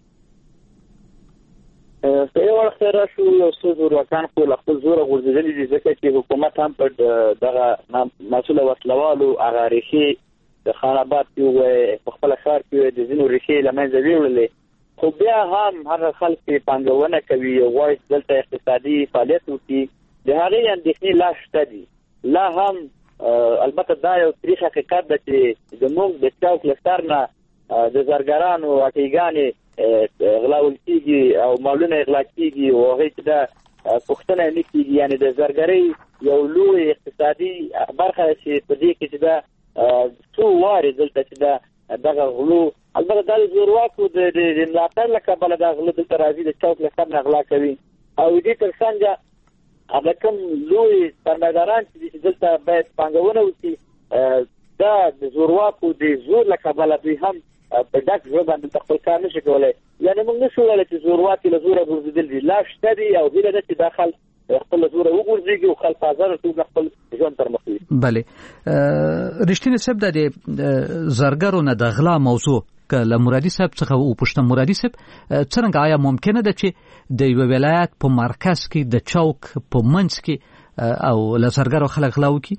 په یو وخت راشو یو څو زورواکان خو له خپل زوره غورځېدلي دي ځکه چې حکومت هم پر دغه مسؤل وسلوالو هغه ریښې د خان آباد کې په خپل ښار کې د ځینو ریښې له منځه ویوړلې. خو بیا هم هغه خلک پانګونه کوي غواړي دلته اقتصادي فعالیت وکړي. د هغې اندېښنې لا شته دي. لا هم البته دا یو تریخ حقیقت ده چې زموږ د چوک له سر نه د زرګرانو اټیګانې غلاول کیږي او مالونه اغلا کیږي او هغه چې دا پښتنه نه کیږي. یعنی د زرګرۍ یو لوی اقتصادي برخه چې په دې کې چې دا څو واري دلته چې دا دغه غلو البته د زورواکو د د ملاتړ لکه بل د غلو دلته راځي د چوک له سر نه غلا کوي او دې تر څنګه هغه کوم لوی سرمایداران چې دلته باید پانګونه وکړي دا د زورواکو د زور لکه بل دوی هم په دغه ځای باندې خپل کار نشي کولای. یعنی موږ نشو ویلای چې زورواکي له زوره ورزيدل دي. لا شته دي او هیله ده چې داخل خپل زوره وګورځي او خپل بازار ته خپل ژوند تر مخ وي. بله رښتینی صاحب د زرګرو نه د غلا موضوع کله مرادي صاحب څخه او پښتون مرادي صاحب څنګه آیا ممکنه ده چې د یو ولایت په مرکز کې د چوک په منځ کې او له زرګرو خلک غلا وکړي؟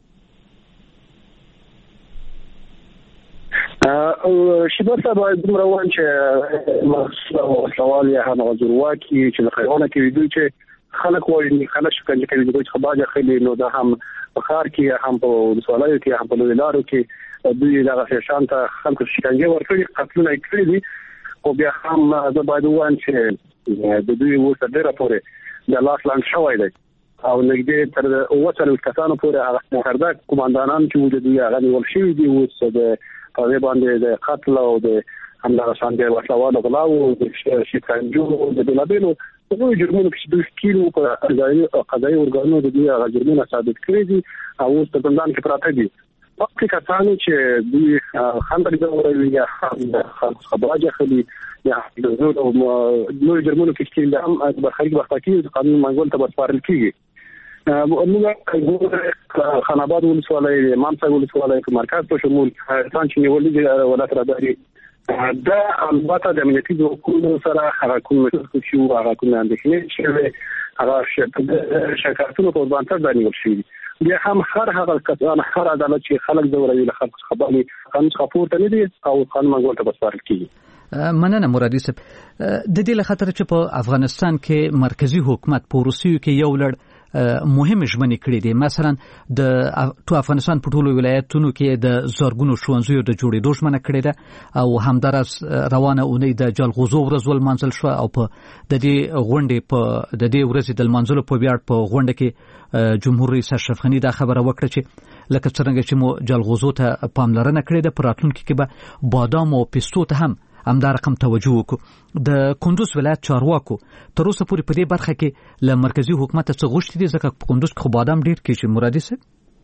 او شباب باید روان چې مسله سوال یا هم زورواکي چې خلونه کوي دوی چې خلک وایي خلک شکنجه کوي دوی چې باج خېلي نو دا هم په خار کې هم په ولسوالۍ کې هم په لویلارو کې دوی دغه شانته خلک شکنجه ورکړي قتلونه کړی دي. او بیا هم زه باید وایم چې د دوی ورته ډیره پورې د لاس لاندې شوی دی او نږدې تر اووه څلوېښت کسانو پورې هغه مقرده قوماندانان چې وو دوی هغه نیول شوي دي اوس د په دې باندې د قتل او د همدغه شانګې وسلوالو غلاو د شکنجو د بلابلو په جرمونو کې دوی کیلو په قضایي قضایي ورګانو د دې هغه جرمونه ثابت کړي دي او اوس په زندان کې پراته دي. په کسانو چې دوی خندري دا وروي یا خلک خبره خلي یا د نورو نورو جرمونو کې چې هم برخلیک وختي قانون منګول ته بسپارل کیږي. موږ خان آباد ولسوالۍ امام صاحب ولسوالۍ مرکز په شمول ځان چې نیولې ولایت راځي دا البته د امنیتي ځواکونو سره هغه کوم چې هغه کوم اندېښنې چې هغه شکایتونه په بانټر باندې ورشي بیا هم هر هغه کسان هر عدالت چې خلک دوروي له خلک خبري قانون خپور ته نه دي او قانون منګول ته بسپارل کیږي. مننه مرادي صاحب. د دې له خاطر چې په افغانستان کې مرکزی حکومت په روسیو کې یو لړ مهم ژمنې کړې دي، مثلا د تو افغانستان په ټولو ولایتونو کې د زرګونو ښوونځیو د جوړېدو ژمنه کړې ده او همدارس روانه اونۍ د جلغوزو ورځ ولمانځل شو او په د دې غونډې په د دې ورځې د لمانځلو په ویاړ په غونډه کې جمهور رئیس اشرف غني دا خبره وکړه چې لکه څنګه چې مو جلغوزو ته پاملرنه کړې ده په راتلونکي کې به بادام او پستو ته هم همدا رقم توجه وکړو. د کندوز ولایت چارواکو تر اوسه پورې په دې برخه کې له مرکزی حکومت څخه غوښتي دي ځکه په کندوز کې خو بادام ډیر کېږي. مرادي صاحب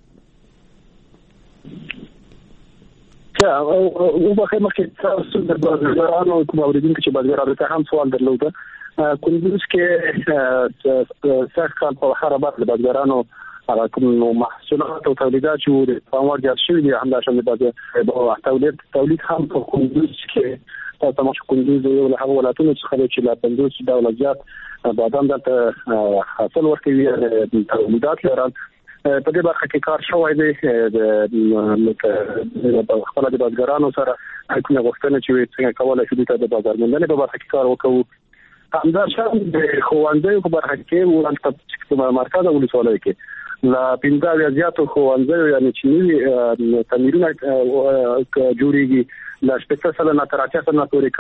یا او په خیمه کې تاسو د بازارانو کوم اوریدونکو چې بازار ته هم سوال درلوده. کندوز کې سخت کال په هر آباد د بازارانو هغه کوم محصولات او تولیدات چې د پاموړ جوړ شوی دي همدا شان د بازار تولید تولید هم په کندوز کې تاسو مخ کندوز یو له هغه ولایتونو څخه چې لا پندوس ډول زیات بادام دلته حاصل ورکوي د تولیدات لرل په دې برخه کې کار شوی دی د خپل د بازارانو سره کومه غوښتنه چې څنګه کولای شي د بازار موندنې په برخه کې کار وکړو. همدا شان د خوندې په برخه کې ولته په مرکز ولسوالۍ کې لا پنځه زیاتو خوندې یعنی چې تعمیرونه جوړیږي لا شپږ سال نه تر اته سال نه پورې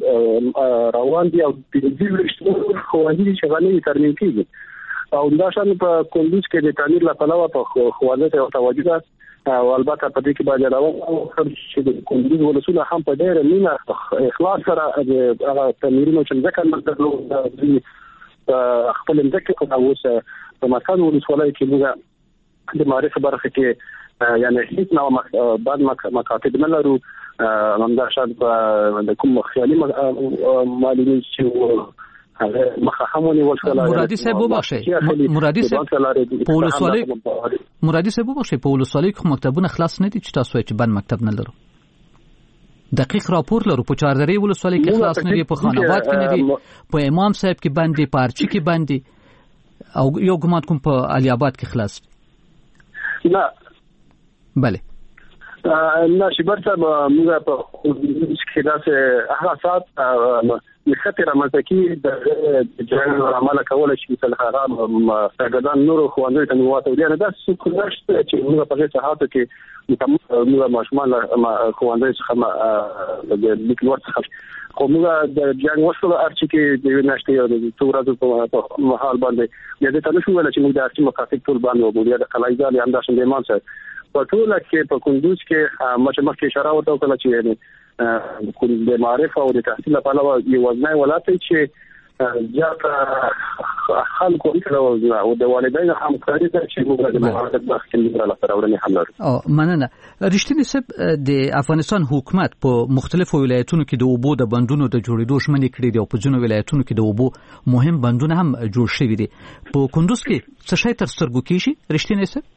کار روان دي او د دې خوندې چې غني ترمیم کیږي او دا شان په کندوز کې د تعمیر لپاره په خوندې ته توجه ده او البته په دې کې باید راوړل چې د کندوز ولسونه هم په ډېر مینه اخلاص سره هغه تعمیرونه چې ځکه مرکز خپل ځکه او اوس په مرکز ولسوالۍ کې موږ د معرفت برخه کې یعنی هیڅ نو بعد مکاتب نه لرو همدا شان د کوم خیالي معلومات چې مخه همونی ولسوالۍ مرادي صاحب وبخښي مرادي صاحب په ولسوالۍ مرادي صاحب وبخښي په ولسوالۍ کې مکتبونه خلاص نه دي چې تاسو چې بند مکتب نه لرو. دقیق راپور لرو په چاردرې ولسوالۍ کې خلاص نه دي، په خان آباد کې نه دي، په امام صاحب کې باندې په ارچي کې باندې او یو ګمان کوم په علي آباد کې خلاص نه. بله نه شي برته موږ په کې داسې احساسات خطر رامنځته د جنګ عمل کول شي مثل هغه څنګه نور خوندې ته نواته دي نه دا څه نشته چې موږ په هغه ساحات کې موږ ماشومان خوندې څخه د لیکلور څخه خو موږ د جنګ وسله ارچي کې د نشته یو د توراتو په محل باندې یا د تاسو ویل چې موږ د ارچي مقاصد ټول باندې وبو یا د قلایزال هم داسې د ایمان سره په ټول کې په کندوز کې مچ مخکې اشاره وته کله چې د معرفت او د تحصیل لپاره یو وزنای ولاتي چې زیات خلکو او د والدینو همکاري ده چې موږ د مهارت برخه کې لپاره ورنه هم لرو. او مننه رښتینی صاحب د افغانستان حکومت په مختلفو ولایتونو کې د اوبو د بندونو د جوړېدو ژمنې کړې دي او په ځینو ولایتونو کې د اوبو مهم بندونه هم جوړ شوي دي. په کندوز کې څه شی تر سترګو کېږي رښتینی صاحب؟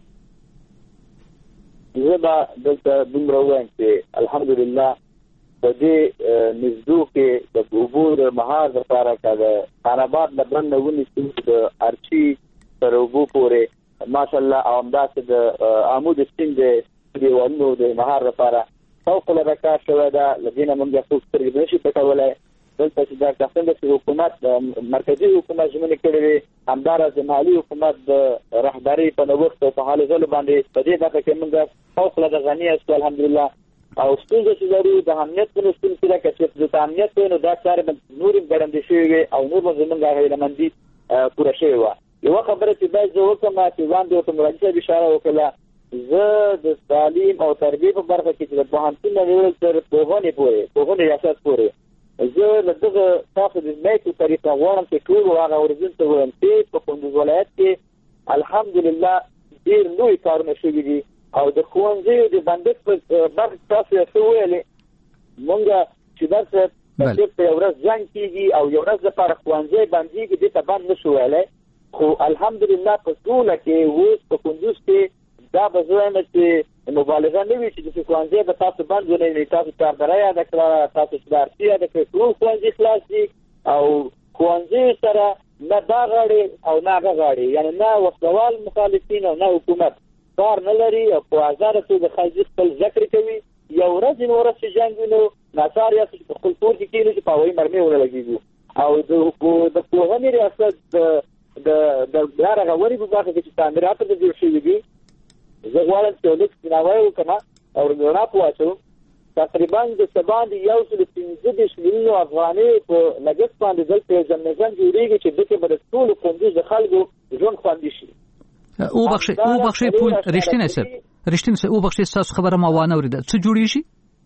زه به دلته دومره وایم چې الحمدلله په دې نږدو کې د اوبو د مهار لپاره که د خان آباد نه بند ونیسو د ارچي تر اوبو پورې ماشاءالله او همداسې د عمود سیند د دیوالونو د مهار لپاره فوق العاده کار شوی ده. له دې نه موږ څوک سترګې نشي پټولی. دلته چې دا څنګه چې حکومت مرکزي حکومت ژمنې کړې وي همداراز د محلي حکومت د رهبرۍ په نوښت او په حال ځلو باندې په دې برخه کې موږ فوق العاده غني یو الحمدلله او ستونزه چې لرو د امنیت په نشتون کې دا چې د امنیت په نو دا کار نور ګړندې شوی او نور زمونږ هیلمندي پوره شوی و. یو خبره چې باید زه وکم چې ځان د تمرکز اشاره وکړه زه د تعلیم او تربیه په برخه کې د پوهنتون نه ویل تر پوهنې پورې پوهنې ریاست پورې زه له دغه تاسو د میټو طریقه غواړم چې ټول هغه ورزن ته وایم چې په کندوز ولایت کې الحمدلله ډېر لوی کارونه شوي دي او د ښوونځیو د بندښت په برخه تاسو یې څه ویلې مونږ چې درس چې په ورځ ځان کیږي او یو ورځ لپاره ښوونځی باندې کې د بند نشو ویلای خو الحمدلله په ټوله کې اوس په کندوز کې دا به زه وایم چې مبالغه نه وي چې د ښوونځي به تاسو بند ونیسئ تاسو چاربره یاده کړه تاسو سدارچي یاده کړه ټول ښوونځي خلاص دي او ښوونځي سره نه دا غاړې او نه هغه غاړې یعنې نه وسلوال مخالفین او نه حکومت کار نه لري او په ازاده توګه خلک خپل زده کړې کوي یو ورځ نو ورځ چې جنګ وي نو ناچار یاست چې په خپل کور کې کښېنئ چې په هوایي مرمۍ ونه لګېږو او د پوهنې ریاست د د دا رغونې په برخه کې چې تعمیرات ته جوړ شوي دي زه غواړم چې یو لږ سپیناوی وکړم او رڼا په واچوم تقریبا د څه باندې یو سل پنځه دېرش میلیونو افغانۍ په لګښت باندې دلته یو ځانمېزن جوړېږي چې دلته به د ټولو کندوز د خلکو ژوند خوندي شي وبخښئ وبخښئ پوه رښتینی صاحب رښتینی صاحب وبخښئ ستاسو خبره ما وانه اورېده څه جوړېږي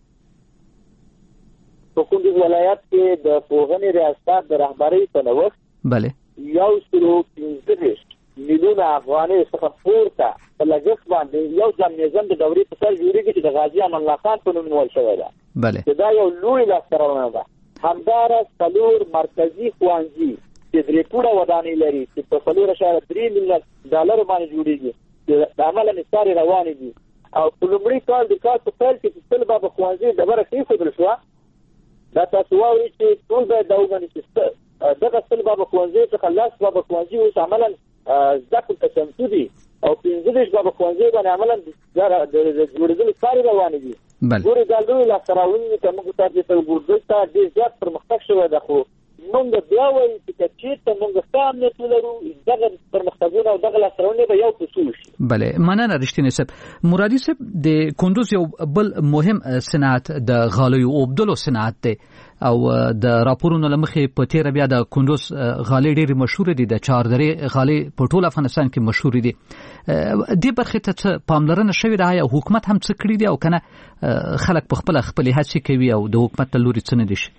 په کندوز ولایت کې د پوهنې ریاست د رهبرۍ په نوښت بله یو سلو پنځه دېرش میلیونه افغانۍ څخه پورته په لګښت باندې یو ځانمېزن د دورې په سر جوړېږي چې د غازي امان الله خان په نوم نیول شوی ده بله چې دا یو لوی لاسته راوړنه ده همداراز څلور مرکزي ښوونځي چې درې پوړه ودانۍ لري چې په څلور اعشاریه درې میلیونه ډالرو باندې جوړېږي چې د عمله نثارې روانې دي او په لومړي کال د کال په پیل کې چې سل به ښوونځي ډبره کېښودل شوه دا تاسو واورئ چې ټول باید دا ومني چې دغه سل بابا ښوونځي څخه لس بابا ښوونځي اوس عملا زده کړو ته چمتو دي او پنځه دېرش بابا ښوونځي باندې عملا د جوړېدلو چارې روانې دي ګورې دا لویې لاسته راوړنې که موږ ته ګورو دلته ډېر زیات پرمختګ شوی ده خو موږ بیا وایو چې که چېرته موږ ښه امنیت ولرو دغه پرمختګونه او دغه لاسته راوړنې به یو په څو شي بله مننه رښتینی صاحب مرادي صاحب د کندوز یو بل مهم صنعت د غالیو اوبدلو صنعت دی او د راپورونو له مخې په تېره بیا د کندوز غالۍ ډېرې مشهورې دي د چهاردرې غالۍ په ټول افغانستان کې مشهورې دي دې برخې ته څه پاملرنه شوې ده آیا حکومت هم څه کړي دي او که نه خلک په خپله خپلې هڅې کوي او د حکومت له لوري څه نه دي شي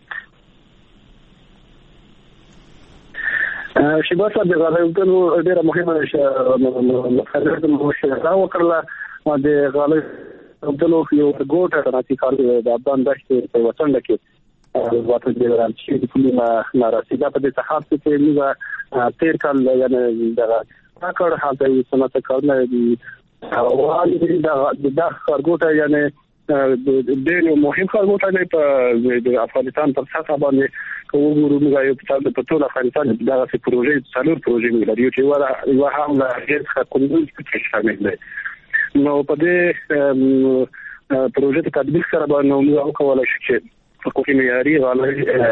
شیبا صاحب د غالۍ اوبدلو ډېره مهمه مشاهده وکړله د غالۍ اوبدلو یو ګوټ صنعتي کار د افغان دښتې په وطن کې وطن د رانچې د پولینا نارسیده په دې صحاب کې موږ تیر کال یعنی د کار حالت صنعت کارونه دي او د د کارګوټه یعنی د مهم کارګوټه نه په د افغانستان په سطح باندې کومو موږ یو په ټول افغانستان دغه پروژې څلور پروژې لري چې ولا یو هم له هیڅ کندوز کې شامل دي نو په دې پروژې ته تطبیق سره باندې موږ وکولای شو چې حقوقي معیاري غالۍ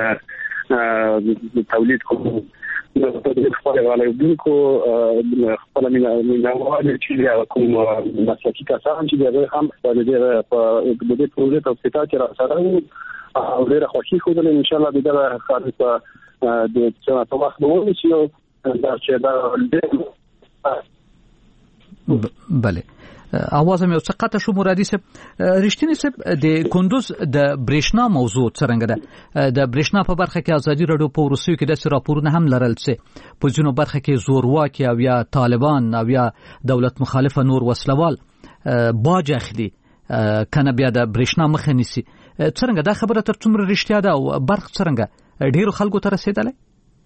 تولید کوو نو په دې خپل غالۍ اوبدونکو خپل مینوال چې کوم مسلکي کسان چې دغه هم په دې په دې پروژې ته ستاسو کې راځي او ډېر خوشي خو ان شاء الله دغه کار په د څه په وخت وو چې دا چې دا بله اواز مې څه قطع شو مرادي صاحب رښتینی صاحب د کندوز د برېښنا موضوع څنګه ده د برېښنا په برخه کې ازادي راډیو په روسیو کې د راپورونه هم لرل چې په ځینو برخه کې زورواکي او یا طالبان او یا دولت مخالفه نور وسلوال باج اخلي کنه بیا د برېښنا مخه نیسي څنګه دا خبره تر څومره رښتیا ده او برخ څنګه ډیرو خلکو ته رسیدلې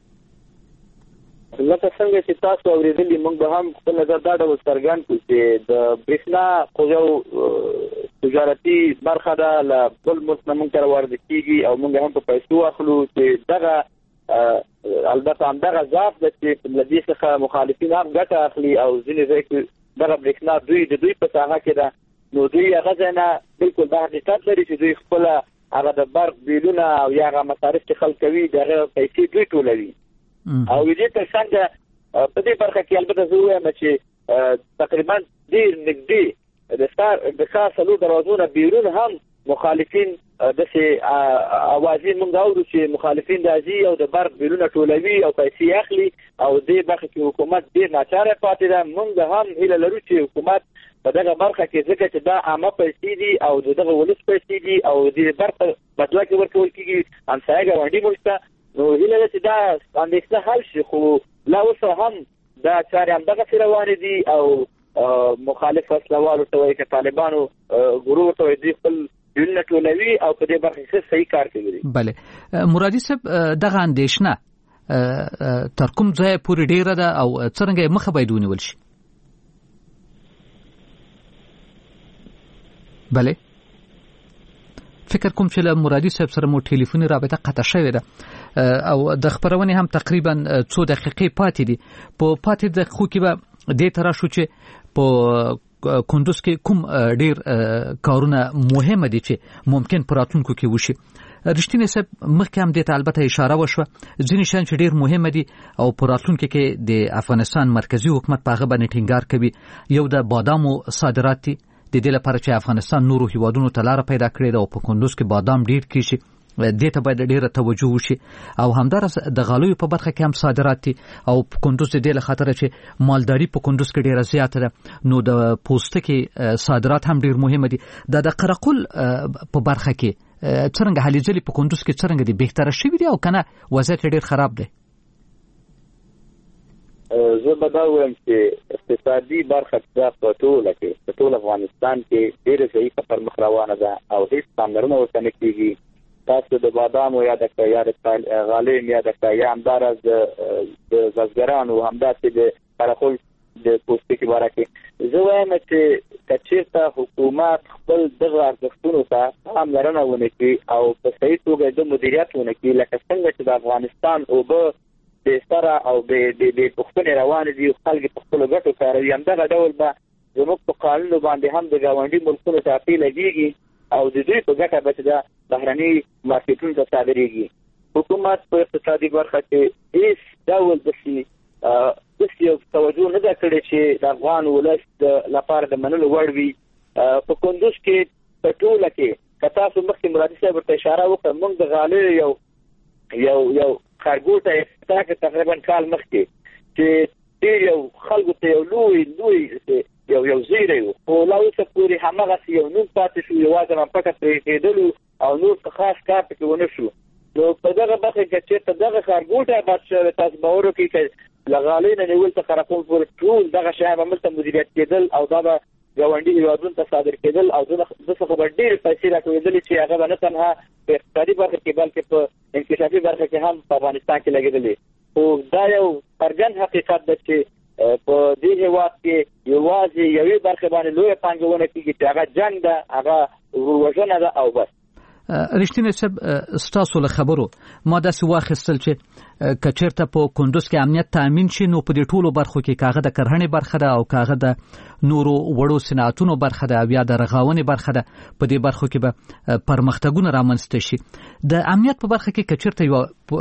لکه څنګه چې تاسو اوریدلی موږ به هم خپل نظر دا ډول څرګند کړو چې د برېښنا خو یو تجارتي برخه ده له بل ملک نه موږ سره وارد کیږي او موږ هم په پیسو اخلو چې دغه البته هم دغه ذات ده چې له دې څخه مخالفین هم ګټه اخلي او ځینې ځای کې دغه برېښنا دوی د دوی په ساحه کې ده نو دوی هغه نه بالکل دا حقیقت لري چې دوی خپل هغه د برق بیلونه او یا هغه مصارف چې خلک کوي دغه پیسې دوی ټولوي او دې تر څنګه په دې برخه کې البته زه وایم چې تقریبا ډېر نږدې د ښار د ښار څلور دروازونه بیرون هم مخالفین داسې اوازې موږ اورو چې مخالفین راځي او د برق بیلونه ټولوي او پیسې اخلي او دې برخه کې حکومت ډېر ناچاره پاتې ده موږ هم هیله لرو چې حکومت په دغه برخه کې ځکه چې دا عامه پیسې دي او دغه ولس پیسې دي او د برق بدله کې ورکول کېږي همسایه ګاونډي ملک ته نو هیله ده چې دا اندېښنه حل شي خو لا اوس هم دا چارې همدغسې روانې دي او مخالف وسلوالو ته وایي که طالبانو ګروه ته وایي دوی خپل ټولنه ټولوي او په دې برخه کې صحیح کار کوي. بله مرادي صاحب دغه اندېښنه تر کوم ځای پورې ډیره ده او څرنګه مخه باید ونیول شي؟ بله فکر کوم چې له مرادي صاحب سره مو ټلیفوني رابطه قطع شوې ده او د خبرونې هم تقریبا څو دقیقې پاتې دي. په پاتې دقیقو کې به دې تر شو چې په کندوز کې کوم ډیر کارونه مهمه دي چې ممکن په راتلونکو کې وشي. رښتینی صاحب مخکې هم دې ته البته اشاره وشوه ځینې شیان چې ډیر مهمه دي او په راتلونکو کې د افغانستان مرکزی حکومت په هغه باندې ټینګار کوي. یو د بادامو صادرات دي د دې لپاره چې افغانستان نورو هیوادونو ته لار پیدا کړې ده او په کندوز کې بادام ډیر کیږي دې ته باید ډیره توجه وشي او همدارس د غالیو په برخه کې هم صادرات دي او په کندوز د دې لخاطر چې مالداري په کندوز کې ډیره زیاته ده نو د پوستکي صادرات هم ډیر مهمه دي. د د قرقل په برخه کې څنګه هلي ځلې په کندوز کې څنګه دي بهتره شوي دي او کنه وضعیت ډیر خراب دی؟ زه به دا وایم چې اقتصادي برخه په ټوله کې په ټول افغانستان کې ډېره ضعیفه پر مخ روانه ده او هیڅ پاملرنه ورته نه کېږي. تاسو د بادامو یا د یا د غالیم یا د یا همداراز د بزګرانو همداسې د قرقل د پوستکي باره کې زه وایم چې که چېرته حکومت خپل دغه ارزښتونو ته پاملرنه ونه کړي او په صحیح توګه د مدیریت ونه کړي لکه څنګه چې د افغانستان اوبه د سره او د د پښتون روان دي خلک په خپل ګټو کاروي همدغه ډول به زموږ په قانون باندې هم د ګاونډي ملکونو ته اپیل کېږي او د دوی په ګټه به د بهرني مارکیټونو ته صادرېږي. حکومت په اقتصادي برخه کې هیڅ ډول داسې داسې یو توجه نه ده کړې چې د افغان ولس د لپاره د منلو وړ وي. په کندوز کې په ټوله کې که تاسو مخکې مرادي صاحب ورته اشاره وکړه موږ د غالیو یو یو یو خارګوټه افتتاح تقریبا کال مخکې چې ډېر یو خلکو ته یو لوی لوی یو یو زیری و خو لا اوسه پورې هماغسې یو نوم پاتې شو یوازې ممپکه پرې کېدلو او نور څه خاص کار پکې ونه شو. نو په دغه برخه کې چېرته دغه خارګوټه آباد شوی تاسو باور وکړئ چې له غالۍ نه نیول څخه رقم پورې ټول دغه شیان به هملته مدیریت کېدل او دا به ګاونډي هیوادونو ته صادر کېدل او د څخه به ډېرې پیسې راټولېدلې چې هغه به نه تنها په اقتصادي برخه کې بلکې په انکشافي برخه کې هم په افغانستان کې لګېدلې. خو دا یو څرګند حقیقت ده چې په دې هېواد کې یوازې یوې برخې باندې لویه پانګونه کېږي چې هغه جنګ ده هغه وژنه ده او بس. رښتینی صاحب ستاسو له خبرو ما داسې واخیستل چې که چېرته په کندوز کې امنیت تامین شي نو په دې ټولو برخو کې کاغه د کرهڼې برخه ده او کاغه د نورو وړو صنعتونو برخه ده او یا د رغاونې برخه ده په دې برخو کې به پرمختګونه رامنځته شي. د امنیت په برخه کې که چېرته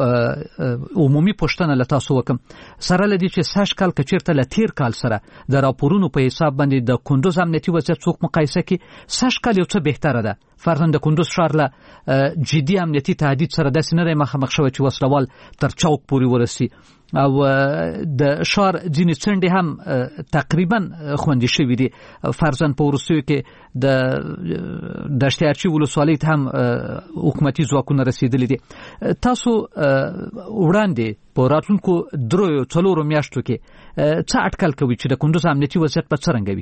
یو عمومي پوښتنه له تاسو وکم سره له دې چې سږ کال که چېرته له تېر کال سره د راپورونو په حساب باندې د کندوز امنیتي وضعیت څوک مقایسه کړي سږ کال یو څه بهتره ده فرضاً د کندوز ښار له جدي امنیتي تهدید سره داسې نه دی مخامخ شوی چې وسلوال تر چوک پورې ورسي او د ښار ځینې څنډې هم تقریبا خوندي شوي دي فرضاً په وروستیو کې د دشتیارچي ولسوالۍ ته هم حکومتي ځواکونه رسېدلي دي. تاسو وړاندې په راتلونکو دریو څلورو میاشتو کې څه اټکل کوي چې د کندوز امنیتي وضعیت به څرنګه وي؟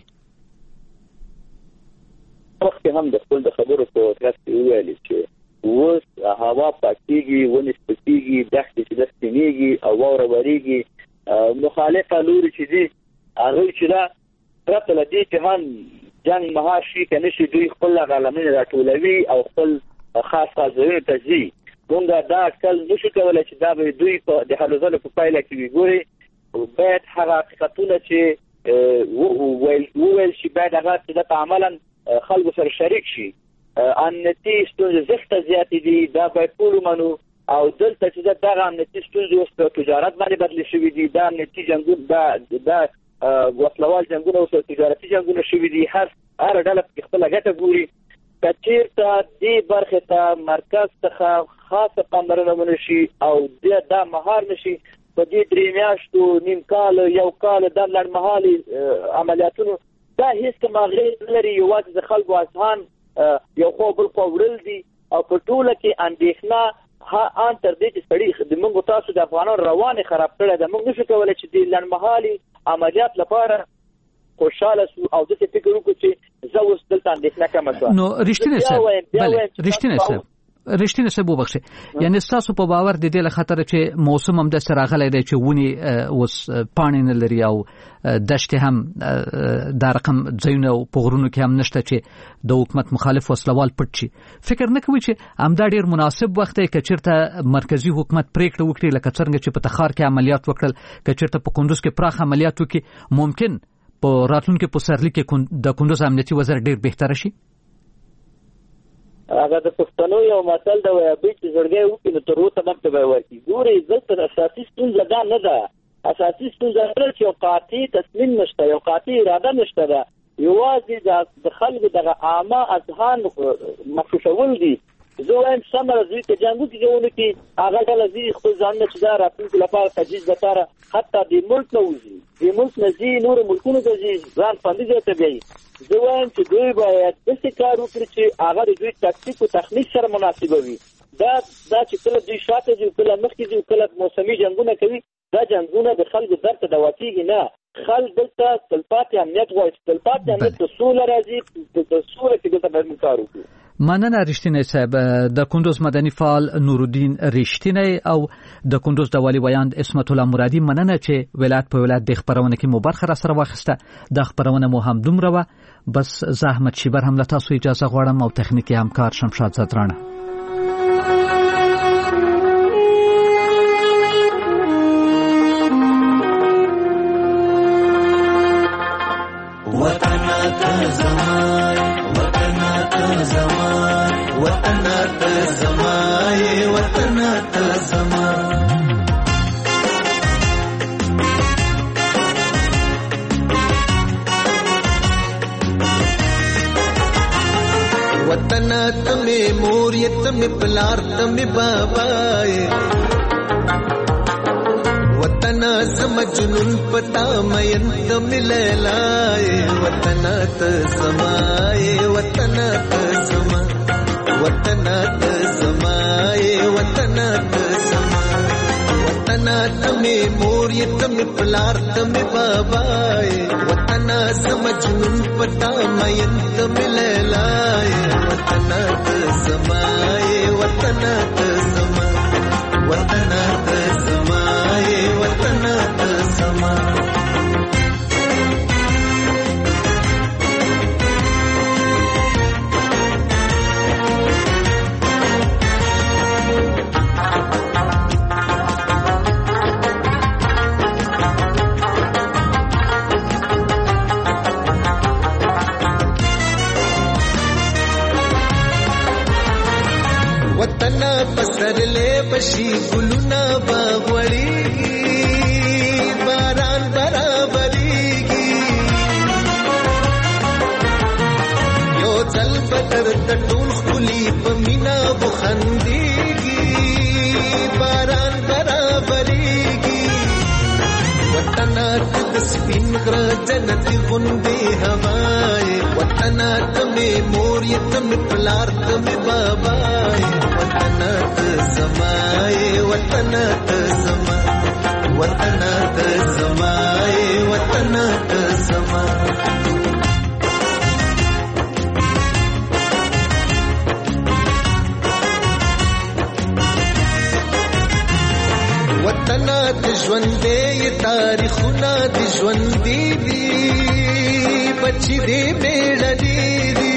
وخت هم د خپل د خبرو په ترڅ کې ویلي چې اوس هوا پاکېږي ونې سپکېږي دښتې چې ده سپینېږي او واوره ورېږي مخالفه لوري چې دي هغوی چې ده پرته له دې چې هم جنګ مهار شي که نه شي دوی خپل هغه لمنې راټولوي او خپل خاص خاص ځایونو ته ځي. موږ دا اټکل نه شو کولی چې دا به دوی په د هلو ځلو په پایله کې وي. ګورئ باید هغه حقیقتونه چې وویل شي باید هغه چې ده په عملا خلکو سره شریک شي. امنیتي ستونزې زښته زیاتې دي دا باید ټول ومنو او دلته چې دغه امنیتي ستونزې اوس په تجارت باندې بدلې شوي دي دا امنیتي جنګونه دا دا وسلوال جنګونه اوس تجارتي جنګونه شوي دي هر هره ډله پکې خپله ګټه ګوري. که چېرته دې برخې ته مرکز څخه خاصه پاملرنه ونه شي او دا مهار نه شي په دې درې میاشتو نیم کال یو کال دا لنډمهالي عملیاتونو دا هیڅ کوم اغېز لري یوازې د خلکو اذهان یو خوا بل خوا وړل دي او په ټوله کې اندېښنه ان تر دې چې سړي د موږ تاسو د افغانانو روانې خراب کړی ده. موږ نشو کولی چې د لنډمهالي عملیات لپاره خوشحاله سو او داسې فکر وکړو چې زه اوس دلته اندېښنه کوم شو. نو رښتینی صاحب بله رښتینی صاحب رښتینی صاحب وبخښه، یعنی تاسو په باور د دې له خاطر چې موسم هم د سره غلې دی چې ونی اوس پانی نه لري او دشت هم د رقم ځایونه په غرونو کې هم نشته چې د حکومت مخالف وسلوال پټ شي. فکر نه کوي چې همدا ډیر مناسب وخت دی چې چیرته مرکزی حکومت پریکړه وکړي لکه څنګه چې په تخار کې عملیات وکړل، چې چیرته په کندوز کې پراخ عملیات وکړي، ممکن په راتلونکي په سرلی کې د کندوز امنیتي وزیر ډیر بهتر شي؟ هغه د پښتنو یو متل د وایي چې زړګي وکړي نو تر اوسه مخته به ورکی. ګوري دلته اساسي ستونزه دا نه ده، اساسي ستونزه دا چې یو قاطع تصمیم نشته، یو قاطع اراده نشته ده، یوازې د خلکو دغه عامه اذهان مفشول دي. زه وایم سم راځي چې جنګو کې ونه کې هغه ډله زی خپل ځان نه چې دا راتلونکي لپاره تجهیز لپاره حتی د ملک نه وځي، د ملک نه ځي نور ملکونو ته ځي ځان خوندي ځای ته بیایي. زه وایم چې دوی باید داسې کار وکړي چې هغه د دوی تکتیک او تخنیک سره مناسبه وي. دا دا چې کله دوی شاته ځي کله مخکې ځي کله موسمي جنګونه کوي، دا جنګونه د خلکو درد ته دوا کېږي نه. خلک دلته تلپاتې امنیت غواړي، تلپاتې امنیت د سوله راځي، د سوله کې دلته باید کار وکړو. مننه رښتینی صاحب. د کندوز مدني فعال نورالدین رښتینی او د کندوز د والی ویاند اسمت الله مرادي، مننه چې ولایت په ولایت د خبرونه کې مو برخه را سره واخیسته. د خبرونه مو هم دومره و. بس زحمت شیبر هم له تاسو اجازه غواړم او تخنیکی همکار شمشاد زدرانه. وطن ته زمای وطن ته زمای وطن ته زمای وطن ته زمای وطن ته می مور یتم پلار ته می بابای وطن زم جنون پتا مین تم لیلای وطن ته زمای وطن ته زما وطن ته زمای وطن ته زما وطن ته می مور یتم پلار تم بابای وطن زم جنون پتا مین تم لیلای وطن ته زمای وطن ته زما وطن ته زمای وطن ته زما وطن پسر لے بشی گلونا باغوڑیگی باران برابریگی یو چل بدر تطول خلی پمینا بخندیگی باران برابریگی وطن تدسپین غر جنت غنبی ہوائے وطن تمی مور یتم پلار تمی بابائے وطن تزمائے وطن تزما وطن تزمائے وطن تزما وطن تجوندے یہ تاریخنا تجوندی دی بچی دے میڑنی دی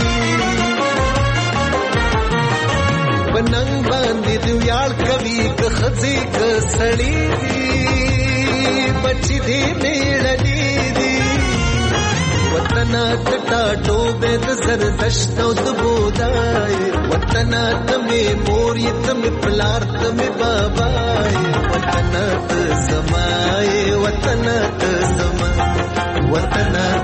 بننگ باندی دیویاڑ کبھی کخزی کسڑی دی بچی دے میڑنی دی وطن تٹاٹو بید زردشتو دبودائے وطن تمی موری تمی پلار تمی بابائے وطن تزمائے وطن تزما وطن